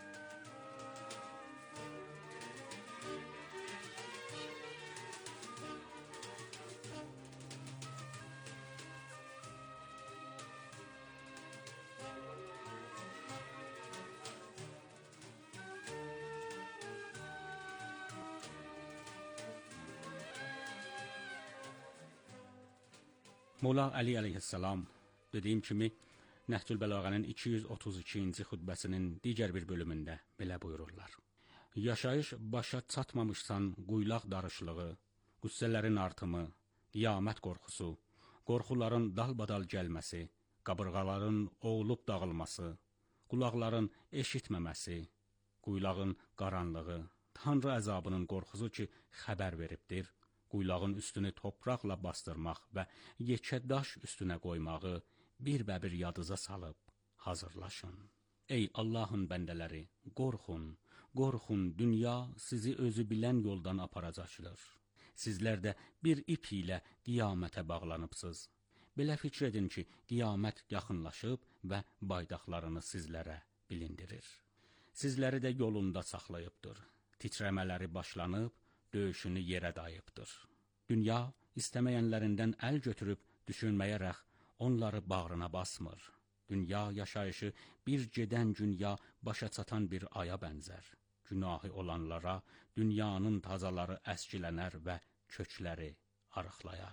Molla Əli əleyhissalam dediyim kimi Nəhcül Bəlağənin 232-ci xutbəsinin digər bir bölümündə belə buyururlar. Yaşayış başa çatmamışsan quyulaq darışlığı, qüssələrin artımı, qiyamət qorxusu, qorxuların dalbadal gəlməsi, qabırğaların oğulub dağılması, qulaqların eşitməməsi, quyulağın qaranlığı, Tanrı əzabının qorxusu ki xəbər veribdir, quyulağın üstünü topraqla bastırmaq və yekə daş üstünə qoymağı bir yadınıza salıb hazırlaşın. Ey Allahın bəndələri, qorxun, qorxun, dünya sizi özü bilən yoldan aparacaqdır. Sizlər də bir ip ilə qiyamətə bağlanıbsınız. Belə fikr edin ki, qiyamət yaxınlaşıb və baydaqlarını sizlərə bilindirir. Sizləri də yolunda saxlayıbdır. Titrəmələri başlanıb, döyüşünü yerə dayıbdır. Dünya istəməyənlərindən əl götürüb düşünməyərək onları bağrına basmır. Dünya yaşayışı bir gedən gün ya başa çatan bir aya bənzər. Günahı olanlara dünyanın tazaları əskilənər və kökləri arıqlayar.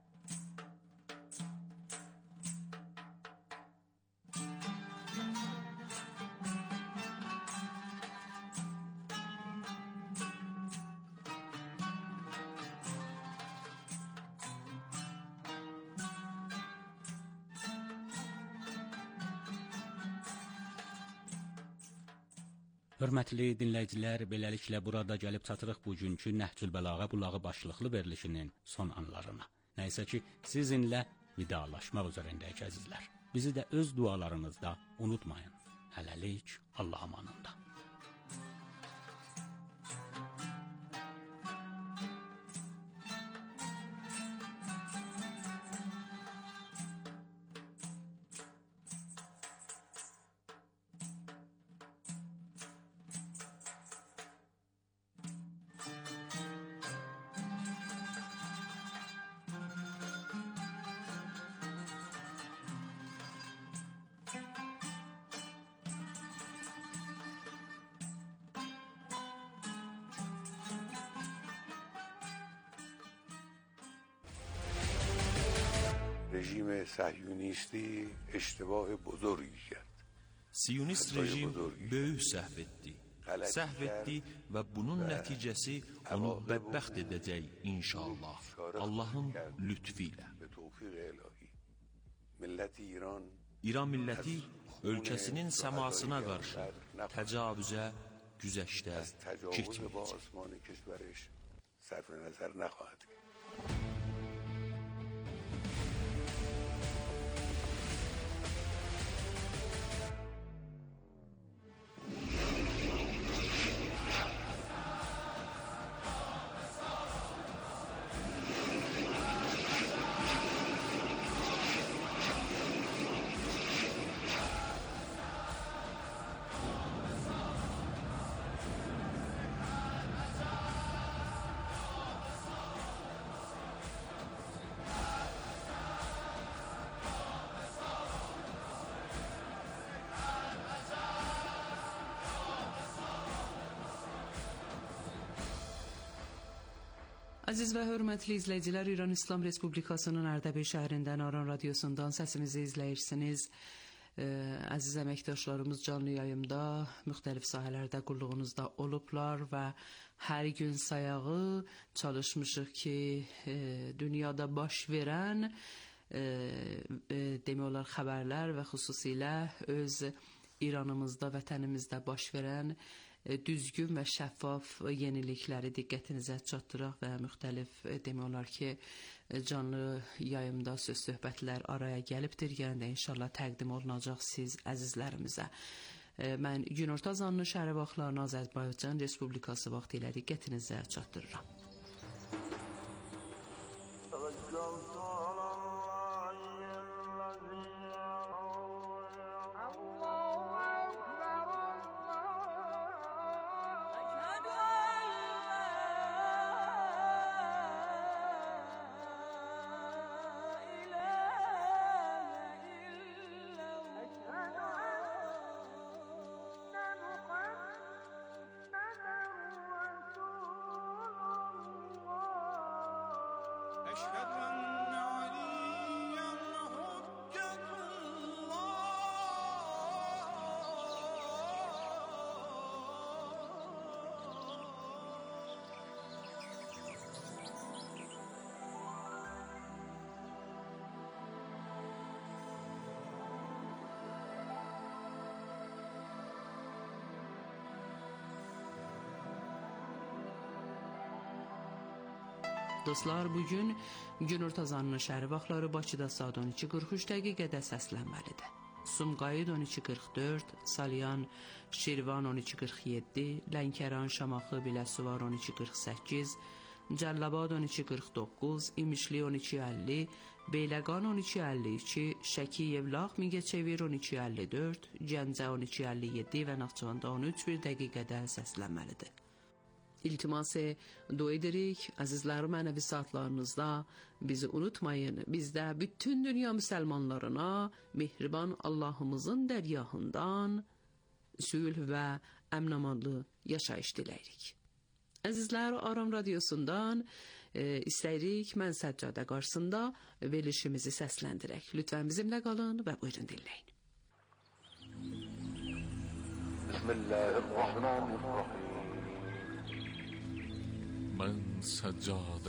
Hörmətli dinləyicilər, beləliklə burada gəlib çatırıq bugünkü Nəhcül Bəlağə Bulağı başlıqlı verilişinin son anlarına. Nəysə ki, sizinlə vidalaşmaq üzərindəyik əzizlər. Bizi də öz dualarınızda unutmayın. Hələlik Allah amanında. رژیم صهیونیستی اشتباه بزرگی کرد. Siyonist rejim böyük səhv etdi. Səhv etdi və bunun nəticəsi onu bədbəxt edəcək inşallah. Allahın lütfi ilə. İran milləti ölkəsinin səmasına qarşı təcavüzə, güzəştə getməyəcək. Əziz və hörmətli izləyicilər, İran İslam Respublikasının Ərdəbil şəhərindən Aran radiosundan səsimizi izləyirsiniz. Əziz əməkdaşlarımız canlı yayımda müxtəlif sahələrdə qulluğunuzda olublar və hər gün sayağı çalışmışıq ki, dünyada baş verən demək olar xəbərlər və xüsusilə öz İranımızda, vətənimizdə baş verən düzgün və şəffaf yenilikləri diqqətinizə çatdıraq və müxtəlif demək olar ki, canlı yayımda söz söhbətlər araya gəlibdir. Yəni də inşallah təqdim olunacaq siz əzizlərimizə. Mən günorta zanlı şəhər vaxtlarını Azərbaycan Respublikası vaxtı ilə diqqətinizə çatdırıram. Dostlar, bugün günorta zanlı şəhəri vaxtları Bakıda saat 12:43 dəqiqədə səslənməlidir. Sumqayıt 12:44, Salyan, Şirvan 12:47, Lənkəran, Şamaxı, Biləsuvar 12:48, Cəlilabad 12:49, İmişli 12:50, Beyləqan 12:52, Şəki, Yevlax, Mingəçevir 12:54, Gəncə 12:57 və Naxçıvanda 13:01 dəqiqədə səslənməlidir. İltimas dua edirik. Əzizlər, mənəvi saatlarınızda bizi unutmayın. Bizdə bütün dünya müsəlmanlarına mehriban Allahımızın dəryahından sülh və əminamanlı yaşayış diləyirik. Əzizlər, Aram Radiosundan istəyirik mən səccadə qarşısında verilişimizi səsləndirək. Lütfən bizimlə qalın və buyurun dinləyin. Bismillahirrahmanirrahim. Mən səccadə